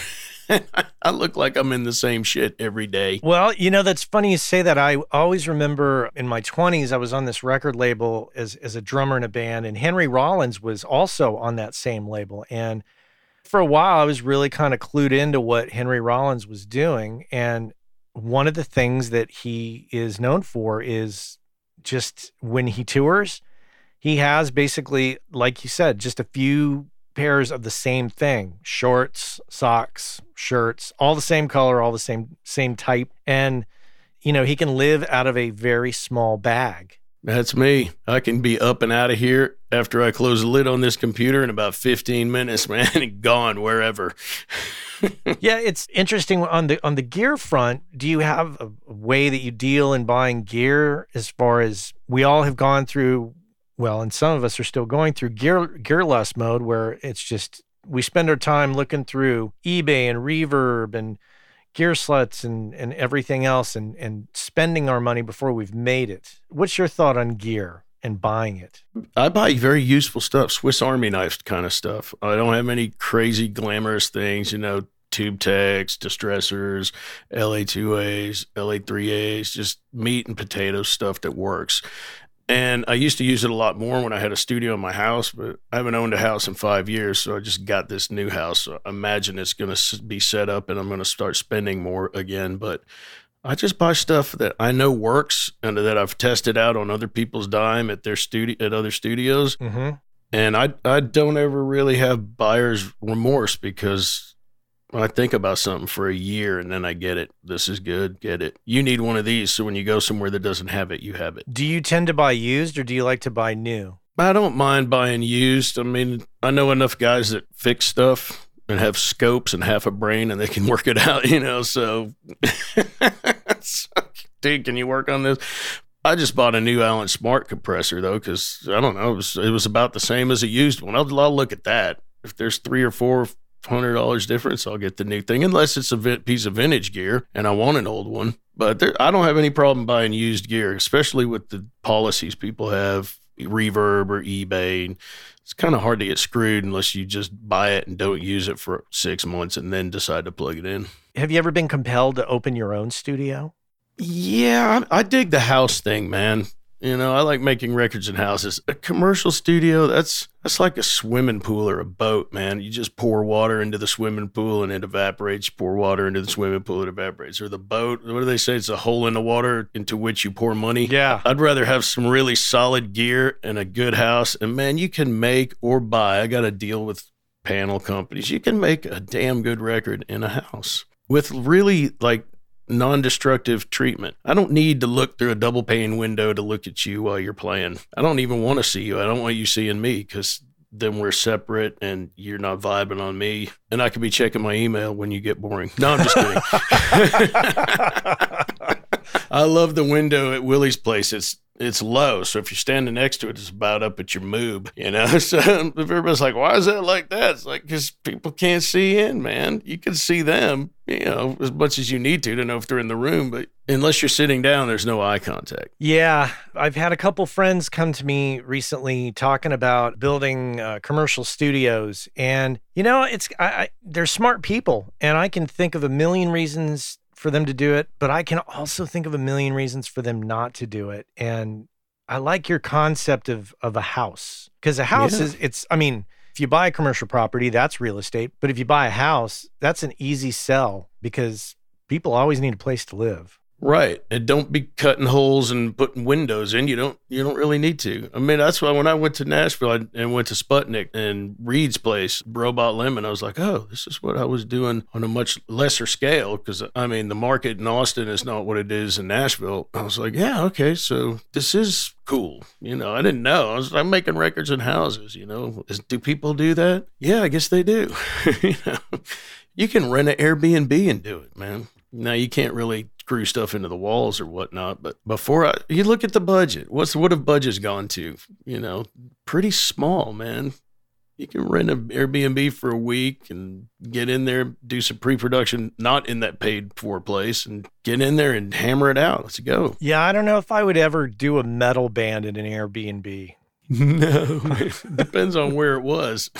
I look like I'm in the same shit every day. Well, you know, that's funny you say that. I always remember in my twenties, I was on this record label as, as a drummer in a band, and Henry Rollins was also on that same label. And for a while, I was really kind of clued into what Henry Rollins was doing. And one of the things that he is known for is just when he tours, he has basically, like you said, just a few pairs of the same thing: shorts, socks, shirts, all the same color, all the same same type. And, you know, he can live out of a very small bag. That's me. I can be up and out of here after I close the lid on this computer in about fifteen minutes, man, and gone wherever. Yeah, it's interesting on the on the gear front. Do you have a, a way that you deal in buying gear, as far as we all have gone through? Well, and some of us are still going through gear gear lust mode, where it's just we spend our time looking through eBay and Reverb and Gearsluts and and everything else, and and spending our money before we've made it. What's your thought on gear and buying it? I buy very useful stuff, Swiss Army knife kind of stuff. I don't have any crazy glamorous things, you know, tube techs, distressors, L A two A's, L A three A's, just meat and potato stuff that works. And I used to use it a lot more when I had a studio in my house, but I haven't owned a house in five years, so I just got this new house. So I imagine it's going to be set up and I'm going to start spending more again. But I just buy stuff that I know works and that I've tested out on other people's dime at their studio, at other studios. Mm-hmm. And I, I don't ever really have buyer's remorse, because I think about something for a year and then I get it. This is good. Get it. You need one of these, so when you go somewhere that doesn't have it, you have it. Do you tend to buy used, or do you like to buy new? I don't mind buying used. I mean, I know enough guys that fix stuff and have scopes and half a brain and they can work it out, you know, so dude, can you work on this? I just bought a new Allen Smart compressor though, because I don't know, it was, it was about the same as a used one. I'll, I'll look at that. If there's three or four hundred dollars difference, I'll get the new thing, unless it's a vi- piece of vintage gear and I want an old one. But there, I don't have any problem buying used gear, especially with the policies people have, Reverb or eBay. It's kind of hard to get screwed unless you just buy it and don't use it for six months and then decide to plug it in. Have you ever been compelled to open your own studio? Yeah, I, I dig the house thing, man. You know, I like making records in houses. A commercial studio, that's that's like a swimming pool or a boat, man. You just pour water into the swimming pool and it evaporates. You pour water into the swimming pool, it evaporates. Or the boat, what do they say? It's a hole in the water into which you pour money. Yeah. I'd rather have some really solid gear and a good house. And man, you can make or buy. I got to deal with panel companies. You can make a damn good record in a house with really like non-destructive treatment. I don't need to look through a double pane window to look at you while you're playing. I don't even want to see you. I don't want you seeing me, because then we're separate and you're not vibing on me. And I could be checking my email when you get boring. No, I'm just kidding. I love the window at Willie's place. It's it's low, so if you're standing next to it, it's about up at your moob, you know? So if everybody's like, why is that like that? It's like, because people can't see in, man. You can see them, you know, as much as you need to to know if they're in the room, but unless you're sitting down, there's no eye contact. Yeah, I've had a couple friends come to me recently talking about building uh, commercial studios, and, you know, it's I, I, they're smart people, and I can think of a million reasons for them to do it, but I can also think of a million reasons for them not to do it. And I like your concept of of a house, because a house yeah. is, it's, I mean, if you buy a commercial property, that's real estate. But if you buy a house, that's an easy sell, because people always need a place to live. Right. And don't be cutting holes and putting windows in. You don't you don't really need to. I mean, that's why when I went to Nashville I, and went to Sputnik and Reed's place, Robot Lemon, I was like, oh, this is what I was doing on a much lesser scale. Because, I mean, the market in Austin is not what it is in Nashville. I was like, yeah, okay, so this is cool. You know, I didn't know. I was, I'm making records in houses, you know. Is, do people do that? Yeah, I guess they do. You know, you can rent an Airbnb and do it, man. Now, you can't really screw stuff into the walls or whatnot, but before I, you look at the budget, what's what have budgets gone to? You know, pretty small, man. You can rent an Airbnb for a week and get in there, do some pre-production, not in that paid for place, and get in there and hammer it out. Let's go. Yeah, I don't know if I would ever do a metal band in an Airbnb. No, it depends on where it was.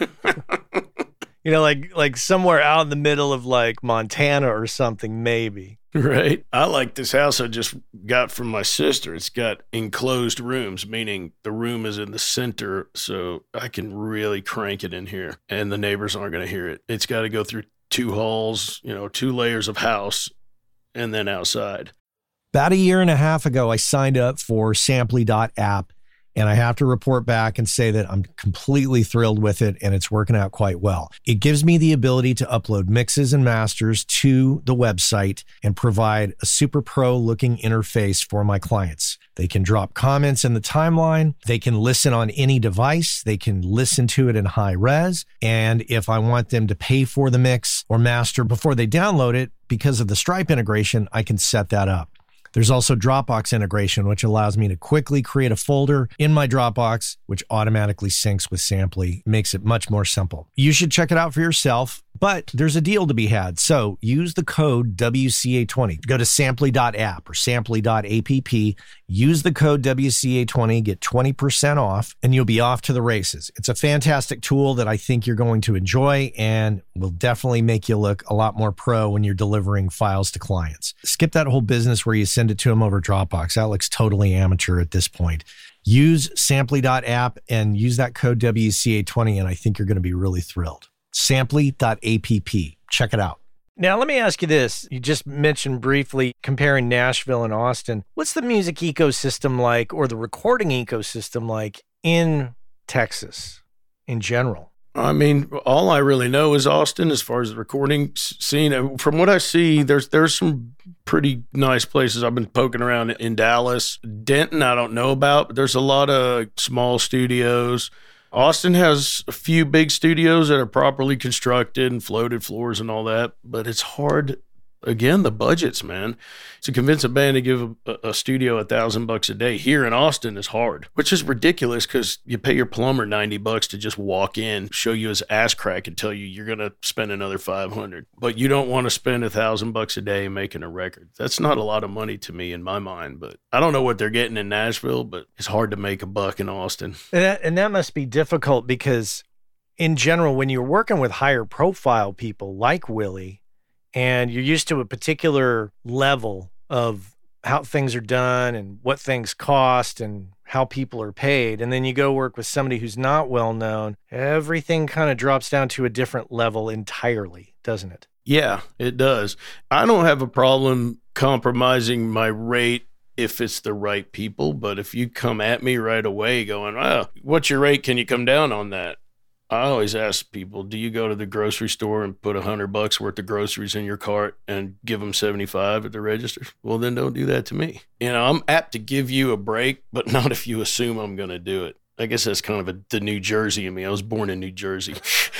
You know, like like somewhere out in the middle of like Montana or something, maybe. Right. I like this house I just got from my sister. It's got enclosed rooms, meaning the room is in the center, so I can really crank it in here, and the neighbors aren't going to hear it. It's got to go through two halls, you know, two layers of house, and then outside. About a year and a half ago, I signed up for Samply dot app. And I have to report back and say that I'm completely thrilled with it and it's working out quite well. It gives me the ability to upload mixes and masters to the website and provide a super pro looking interface for my clients. They can drop comments in the timeline. They can listen on any device. They can listen to it in high res. And if I want them to pay for the mix or master before they download it, because of the Stripe integration, I can set that up. There's also Dropbox integration, which allows me to quickly create a folder in my Dropbox, which automatically syncs with Samply, makes it much more simple. You should check it out for yourself, but there's a deal to be had. So use the code W C A twenty. Go to Samply dot app or Samply dot app. Use the code W C A twenty, get twenty percent off, and you'll be off to the races. It's a fantastic tool that I think you're going to enjoy and will definitely make you look a lot more pro when you're delivering files to clients. Skip that whole business where you send it to them over Dropbox. That looks totally amateur at this point. Use Samply dot app and use that code W C A twenty, and I think you're going to be really thrilled. Samply dot app. Check it out. Now, let me ask you this. You just mentioned briefly comparing Nashville and Austin. What's the music ecosystem like, or the recording ecosystem like in Texas in general? I mean, all I really know is Austin as far as the recording scene. From what I see, there's there's some pretty nice places. I've been poking around in Dallas. Denton, I don't know about, but there's a lot of small studios. Austin has a few big studios that are properly constructed and floated floors and all that, but it's hard. Again, the budgets, man. To convince a band to give a, a studio a thousand bucks a day here in Austin is hard, which is ridiculous because you pay your plumber ninety bucks to just walk in, show you his ass crack, and tell you you're going to spend another five hundred. But you don't want to spend a thousand bucks a day making a record. That's not a lot of money to me in my mind. But I don't know what they're getting in Nashville, but it's hard to make a buck in Austin. And that, and that must be difficult because, in general, when you're working with higher profile people like Willie, and you're used to a particular level of how things are done and what things cost and how people are paid, and then you go work with somebody who's not well known, everything kind of drops down to a different level entirely, doesn't it? Yeah, it does. I don't have a problem compromising my rate if it's the right people, but if you come at me right away going, oh, what's your rate? Can you come down on that? I always ask people, do you go to the grocery store and put a hundred bucks worth of groceries in your cart and give them seventy-five at the register? Well, then don't do that to me. You know, I'm apt to give you a break, but not if you assume I'm going to do it. I guess that's kind of a, the New Jersey in me. I was born in New Jersey.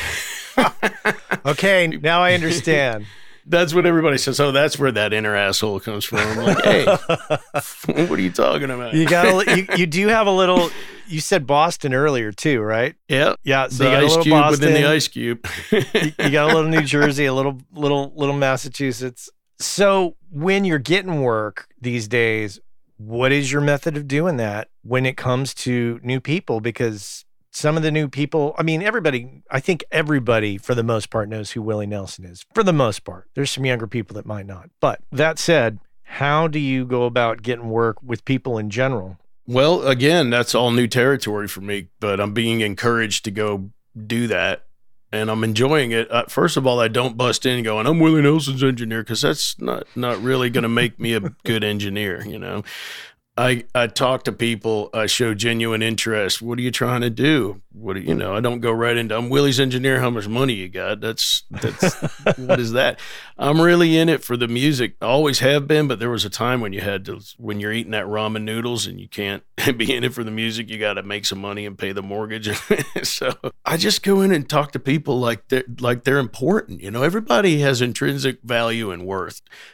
Okay, now I understand. That's what everybody says. Oh, that's where that inner asshole comes from. I'm like, hey, what are you talking about? You got a, you, you do have a little. You said Boston earlier too, right? Yeah, yeah. So the you got ice a little cube Boston, within the ice cube. you, you got a little New Jersey, a little little little Massachusetts. So when you're getting work these days, what is your method of doing that when it comes to new people? Because some of the new people, I mean, everybody, I think everybody for the most part knows who Willie Nelson is. For the most part, there's some younger people that might not. But that said, how do you go about getting work with people in general? Well, again, that's all new territory for me, but I'm being encouraged to go do that. And I'm enjoying it. Uh, first of all, I don't bust in going, I'm Willie Nelson's engineer, because that's not, not really going to make me a good engineer, you know. I, I talk to people, I show genuine interest. What are you trying to do? What do you know? I don't go right into, I'm Willie's engineer, how much money you got? That's, that's what is that? I'm really in it for the music. I always have been, but there was a time when you had to, when you're eating that ramen noodles and you can't be in it for the music, you got to make some money and pay the mortgage. So I just go in and talk to people like they're, like they're important. You know, everybody has intrinsic value and worth.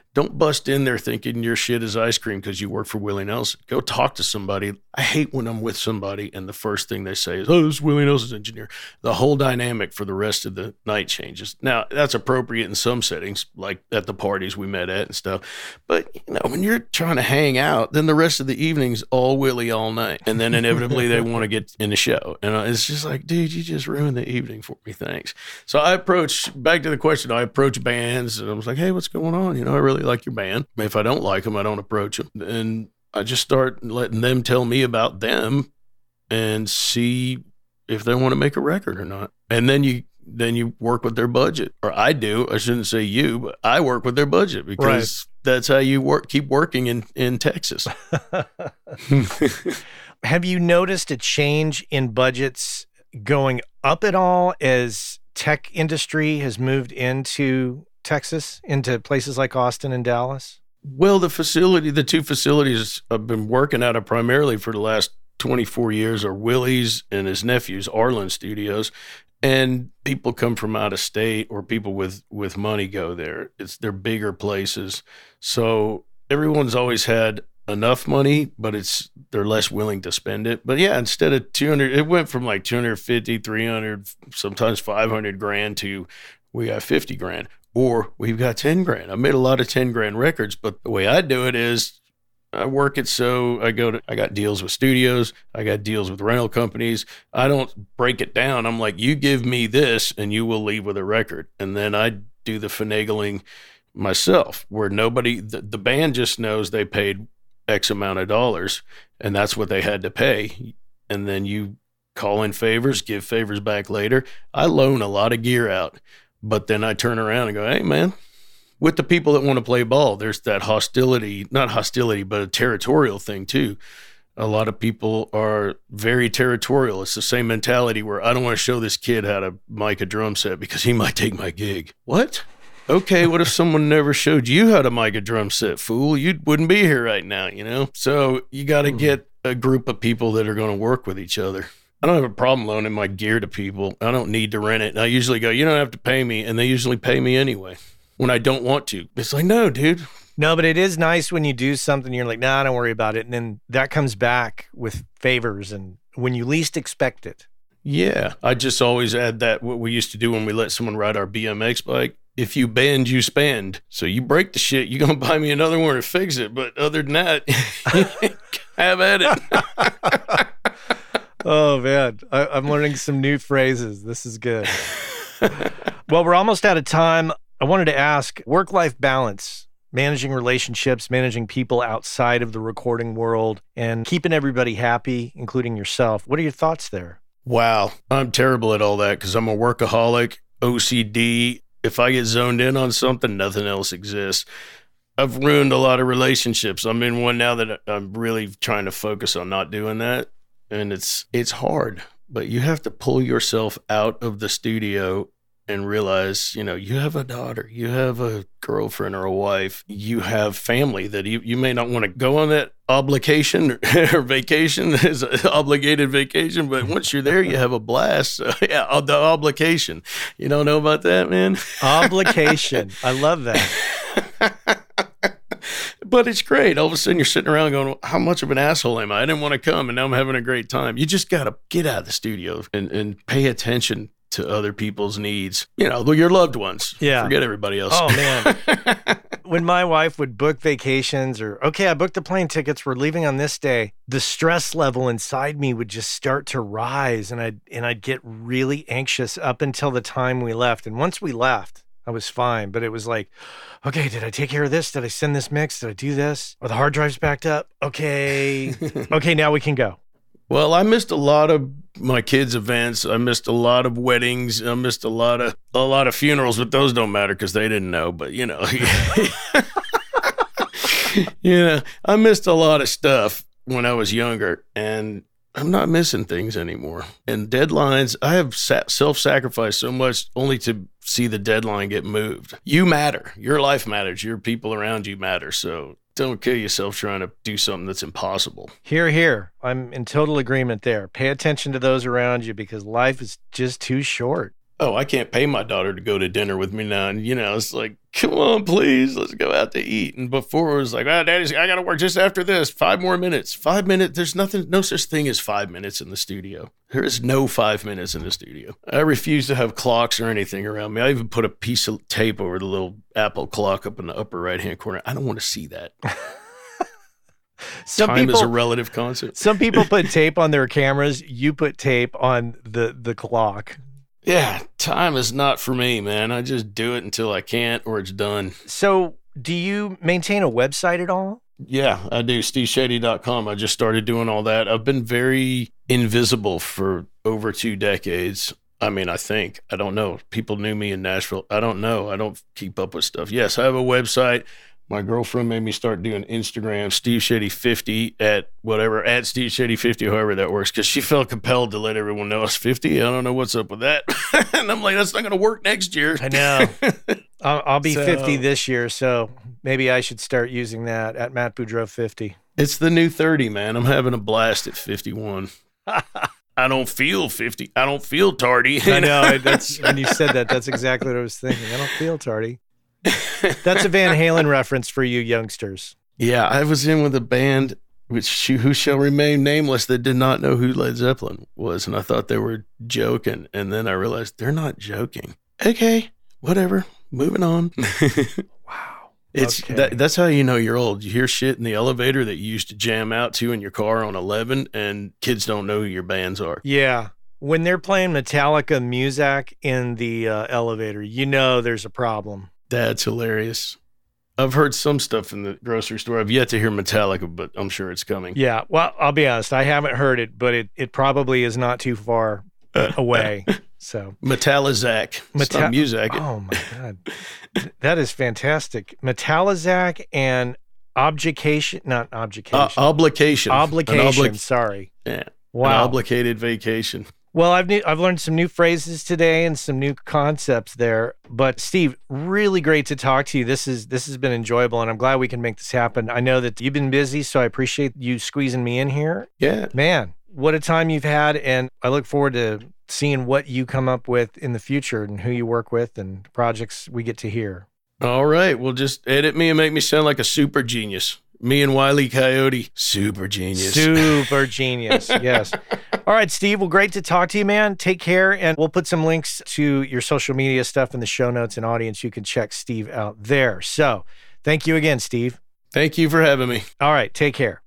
Don't bust in there thinking your shit is ice cream because you work for Willie Nelson. Go talk to somebody. I hate when I'm with somebody and the first thing they say is, oh, this is Willie Nelson's engineer. The whole dynamic for the rest of the night changes. Now, that's appropriate in some settings, like at the parties we met at and stuff. But, you know, when you're trying to hang out, then the rest of the evening's all Willie all night. And then inevitably they want to get in the show. And it's just like, dude, you just ruined the evening for me. Thanks. So I approach, back to the question, I approach bands and I was like, hey, what's going on? You know, I really like your band. If I don't like them, I don't approach them. And I just start letting them tell me about them and see if they want to make a record or not. And then you then you work with their budget. Or I do. I shouldn't say you, but I work with their budget because right. That's how you work. Keep working in, in Texas. Have you noticed a change in budgets going up at all as tech industry has moved into Texas, into places like Austin and Dallas? Well, the facility, the two facilities I've been working out of primarily for the last twenty-four years are Willie's and his nephew's, Arlen Studios. And people come from out of state or people with, with money go there. It's they're bigger places. So everyone's always had enough money, but it's they're less willing to spend it. But yeah, instead of two hundred, it went from like two hundred fifty, three hundred, sometimes five hundred grand to we got fifty grand. Or we've got ten grand. I made a lot of ten grand records, but the way I do it is I work it so I go to, I got deals with studios. I got deals with rental companies. I don't break it down. I'm like, you give me this and you will leave with a record. And then I do the finagling myself where nobody, the, the band just knows they paid X amount of dollars and that's what they had to pay. And then you call in favors, give favors back later. I loan a lot of gear out. But then I turn around and go, hey, man, with the people that want to play ball, there's that hostility, not hostility, but a territorial thing, too. A lot of people are very territorial. It's the same mentality where I don't want to show this kid how to mic a drum set because he might take my gig. What? Okay, what if someone never showed you how to mic a drum set, fool? You wouldn't be here right now, you know? So you got to get a group of people that are going to work with each other. I don't have a problem loaning my gear to people. I don't need to rent it. And I usually go, you don't have to pay me. And they usually pay me anyway when I don't want to. It's like, no, dude. No, but it is nice when you do something, you're like, nah, don't worry about it. And then that comes back with favors and when you least expect it. Yeah. I just always add that what we used to do when we let someone ride our B M X bike. If you bend, you spend. So you break the shit, you're going to buy me another one to fix it. But other than that, have at it. Oh, man. I, I'm learning some new phrases. This is good. Well, we're almost out of time. I wanted to ask, work-life balance, managing relationships, managing people outside of the recording world, and keeping everybody happy, including yourself. What are your thoughts there? Wow. I'm terrible at all that because I'm a workaholic, O C D. If I get zoned in on something, nothing else exists. I've ruined a lot of relationships. I'm in one now that I'm really trying to focus on not doing that. And it's it's hard, but you have to pull yourself out of the studio and realize, you know, you have a daughter, you have a girlfriend or a wife, you have family that you, you may not want to go on that obligation or, or vacation, is an obligated vacation, but once you're there, you have a blast. So, yeah, the obligation. You don't know about that, man? Obligation. I love that. But it's great. All of a sudden you're sitting around going, how much of an asshole am I? I didn't want to come and now I'm having a great time. You just got to get out of the studio and, and pay attention to other people's needs. You know, your loved ones. Yeah. Forget everybody else. Oh, man. When my wife would book vacations or, okay, I booked the plane tickets, we're leaving on this day, the stress level inside me would just start to rise and I'd, and I'd get really anxious up until the time we left. And once we left, I was fine, but it was like, okay, did I take care of this? Did I send this mix? Did I do this? Are the hard drives backed up? Okay. Okay, now we can go. Well, I missed a lot of my kids' events. I missed a lot of weddings. I missed a lot of a lot of funerals, but those don't matter because they didn't know. But, you know, yeah, I missed a lot of stuff when I was younger, and I'm not missing things anymore. And deadlines, I have self-sacrificed so much only to see the deadline get moved. You matter. Your life matters. Your people around you matter. So don't kill yourself trying to do something that's impossible. Here, here. I'm in total agreement there. Pay attention to those around you because life is just too short. oh, I can't pay my daughter to go to dinner with me now. And, you know, it's like, come on, please, let's go out to eat. And before it was like, oh, Daddy's, I got to work just after this. Five more minutes. Five minutes. There's nothing, no such thing as five minutes in the studio. There is no five minutes in the studio. I refuse to have clocks or anything around me. I even put a piece of tape over the little Apple clock up in the upper right-hand corner. I don't want to see that. Some Time people, is a relative concept. Some people put tape on their cameras. You put tape on the, the clock. Yeah, time is not for me, man. I just do it until I can't or it's done. So do you maintain a website at all? Yeah, I do. steve shady dot com. I just started doing all that. I've been very invisible for over two decades. I mean, I think. I don't know. People knew me in Nashville. I don't know. I don't keep up with stuff. Yes, I have a website. My girlfriend made me start doing Instagram, Steve Shady fifty at whatever, at Steve Shady fifty, however that works, because she felt compelled to let everyone know I was fifty. I don't know what's up with that. And I'm like, that's not going to work next year. I know. I'll, I'll be So- fifty this year, so maybe I should start using that at Matt Boudreau fifty. It's the new thirty, man. I'm having a blast at fifty-one. I don't feel fifty. I don't feel tardy. I know. That's when you said that. That's exactly what I was thinking. I don't feel tardy. That's a Van Halen reference for you youngsters. Yeah, I was in with a band which who shall remain nameless that did not know who Led Zeppelin was, and I thought they were joking, and then I realized they're not joking. Okay, whatever. Moving on. Wow. It's Okay. that, that's how you know you're old. You hear shit in the elevator that you used to jam out to in your car on eleven, and kids don't know who your bands are. Yeah. When they're playing Metallica Muzak in the uh, elevator, you know there's a problem. That's hilarious. I've heard some stuff in the grocery store. I've yet to hear Metallica, but I'm sure it's coming. Yeah. Well, I'll be honest. I haven't heard it, but it, it probably is not too far away. So Metallizak. It's Meta- not Muzak. Oh my God. That is fantastic. Metallizak and Objcation, not Uh, Objcation. obligation. An Obligation. obli- Sorry. yeah. Wow. An obligated vacation. Well, I've new, I've learned some new phrases today and some new concepts there. But Steve, really great to talk to you. This is this has been enjoyable, and I'm glad we can make this happen. I know that you've been busy, so I appreciate you squeezing me in here. Yeah. Man, what a time you've had, and I look forward to seeing what you come up with in the future and who you work with and projects we get to hear. All right. Well, just edit me and make me sound like a super genius. Me and Wile E. Coyote. Super genius. Super genius. Yes. All right, Steve. Well, great to talk to you, man. Take care. And we'll put some links to your social media stuff in the show notes, and audience, you can check Steve out there. So thank you again, Steve. Thank you for having me. All right. Take care.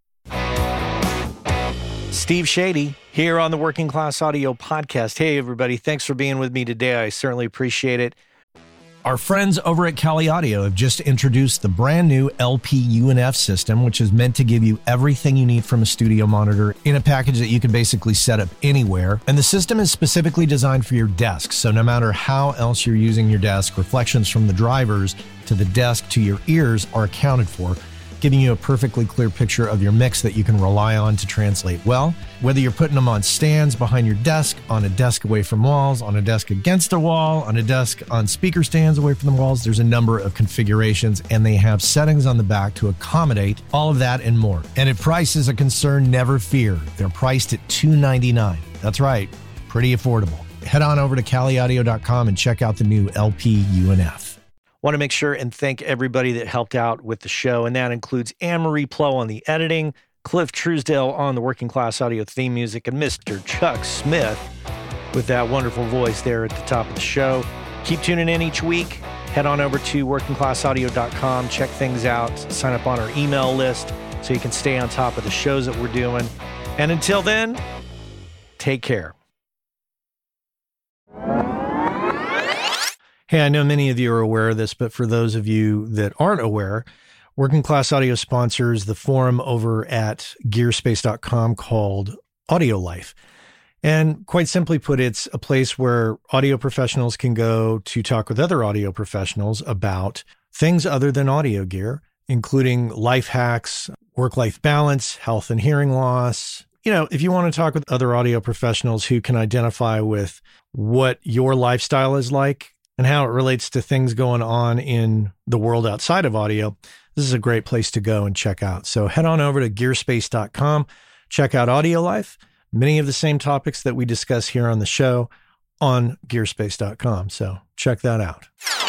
Steve Shady here on the Working Class Audio Podcast. Hey, everybody. Thanks for being with me today. I certainly appreciate it. Our friends over at Cali Audio have just introduced the brand new L P U N F system, which is meant to give you everything you need from a studio monitor in a package that you can basically set up anywhere. And the system is specifically designed for your desk. So no matter how else you're using your desk, reflections from the drivers to the desk to your ears are accounted for, giving you a perfectly clear picture of your mix that you can rely on to translate well. Whether you're putting them on stands behind your desk, on a desk away from walls, on a desk against a wall, on a desk on speaker stands away from the walls, there's a number of configurations, and they have settings on the back to accommodate all of that and more. And if price is a concern, never fear. They're priced at two hundred ninety-nine dollars. That's right, pretty affordable. Head on over to cali audio dot com and check out the new L P U N F. Want to make sure and thank everybody that helped out with the show, and that includes Anne-Marie Plow on the editing, Cliff Truesdale on the Working Class Audio theme music, and Mister Chuck Smith with that wonderful voice there at the top of the show. Keep tuning in each week. Head on over to working class audio dot com, check things out, sign up on our email list so you can stay on top of the shows that we're doing. And until then, take care. Hey, I know many of you are aware of this, but for those of you that aren't aware, Working Class Audio sponsors the forum over at gearspace dot com called Audio Life. And quite simply put, it's a place where audio professionals can go to talk with other audio professionals about things other than audio gear, including life hacks, work-life balance, health and hearing loss. You know, if you want to talk with other audio professionals who can identify with what your lifestyle is like and how it relates to things going on in the world outside of audio, this is a great place to go and check out. So head on over to gearspace dot com, check out Audio Life. Many of the same topics that we discuss here on the show on gearspace dot com. So check that out.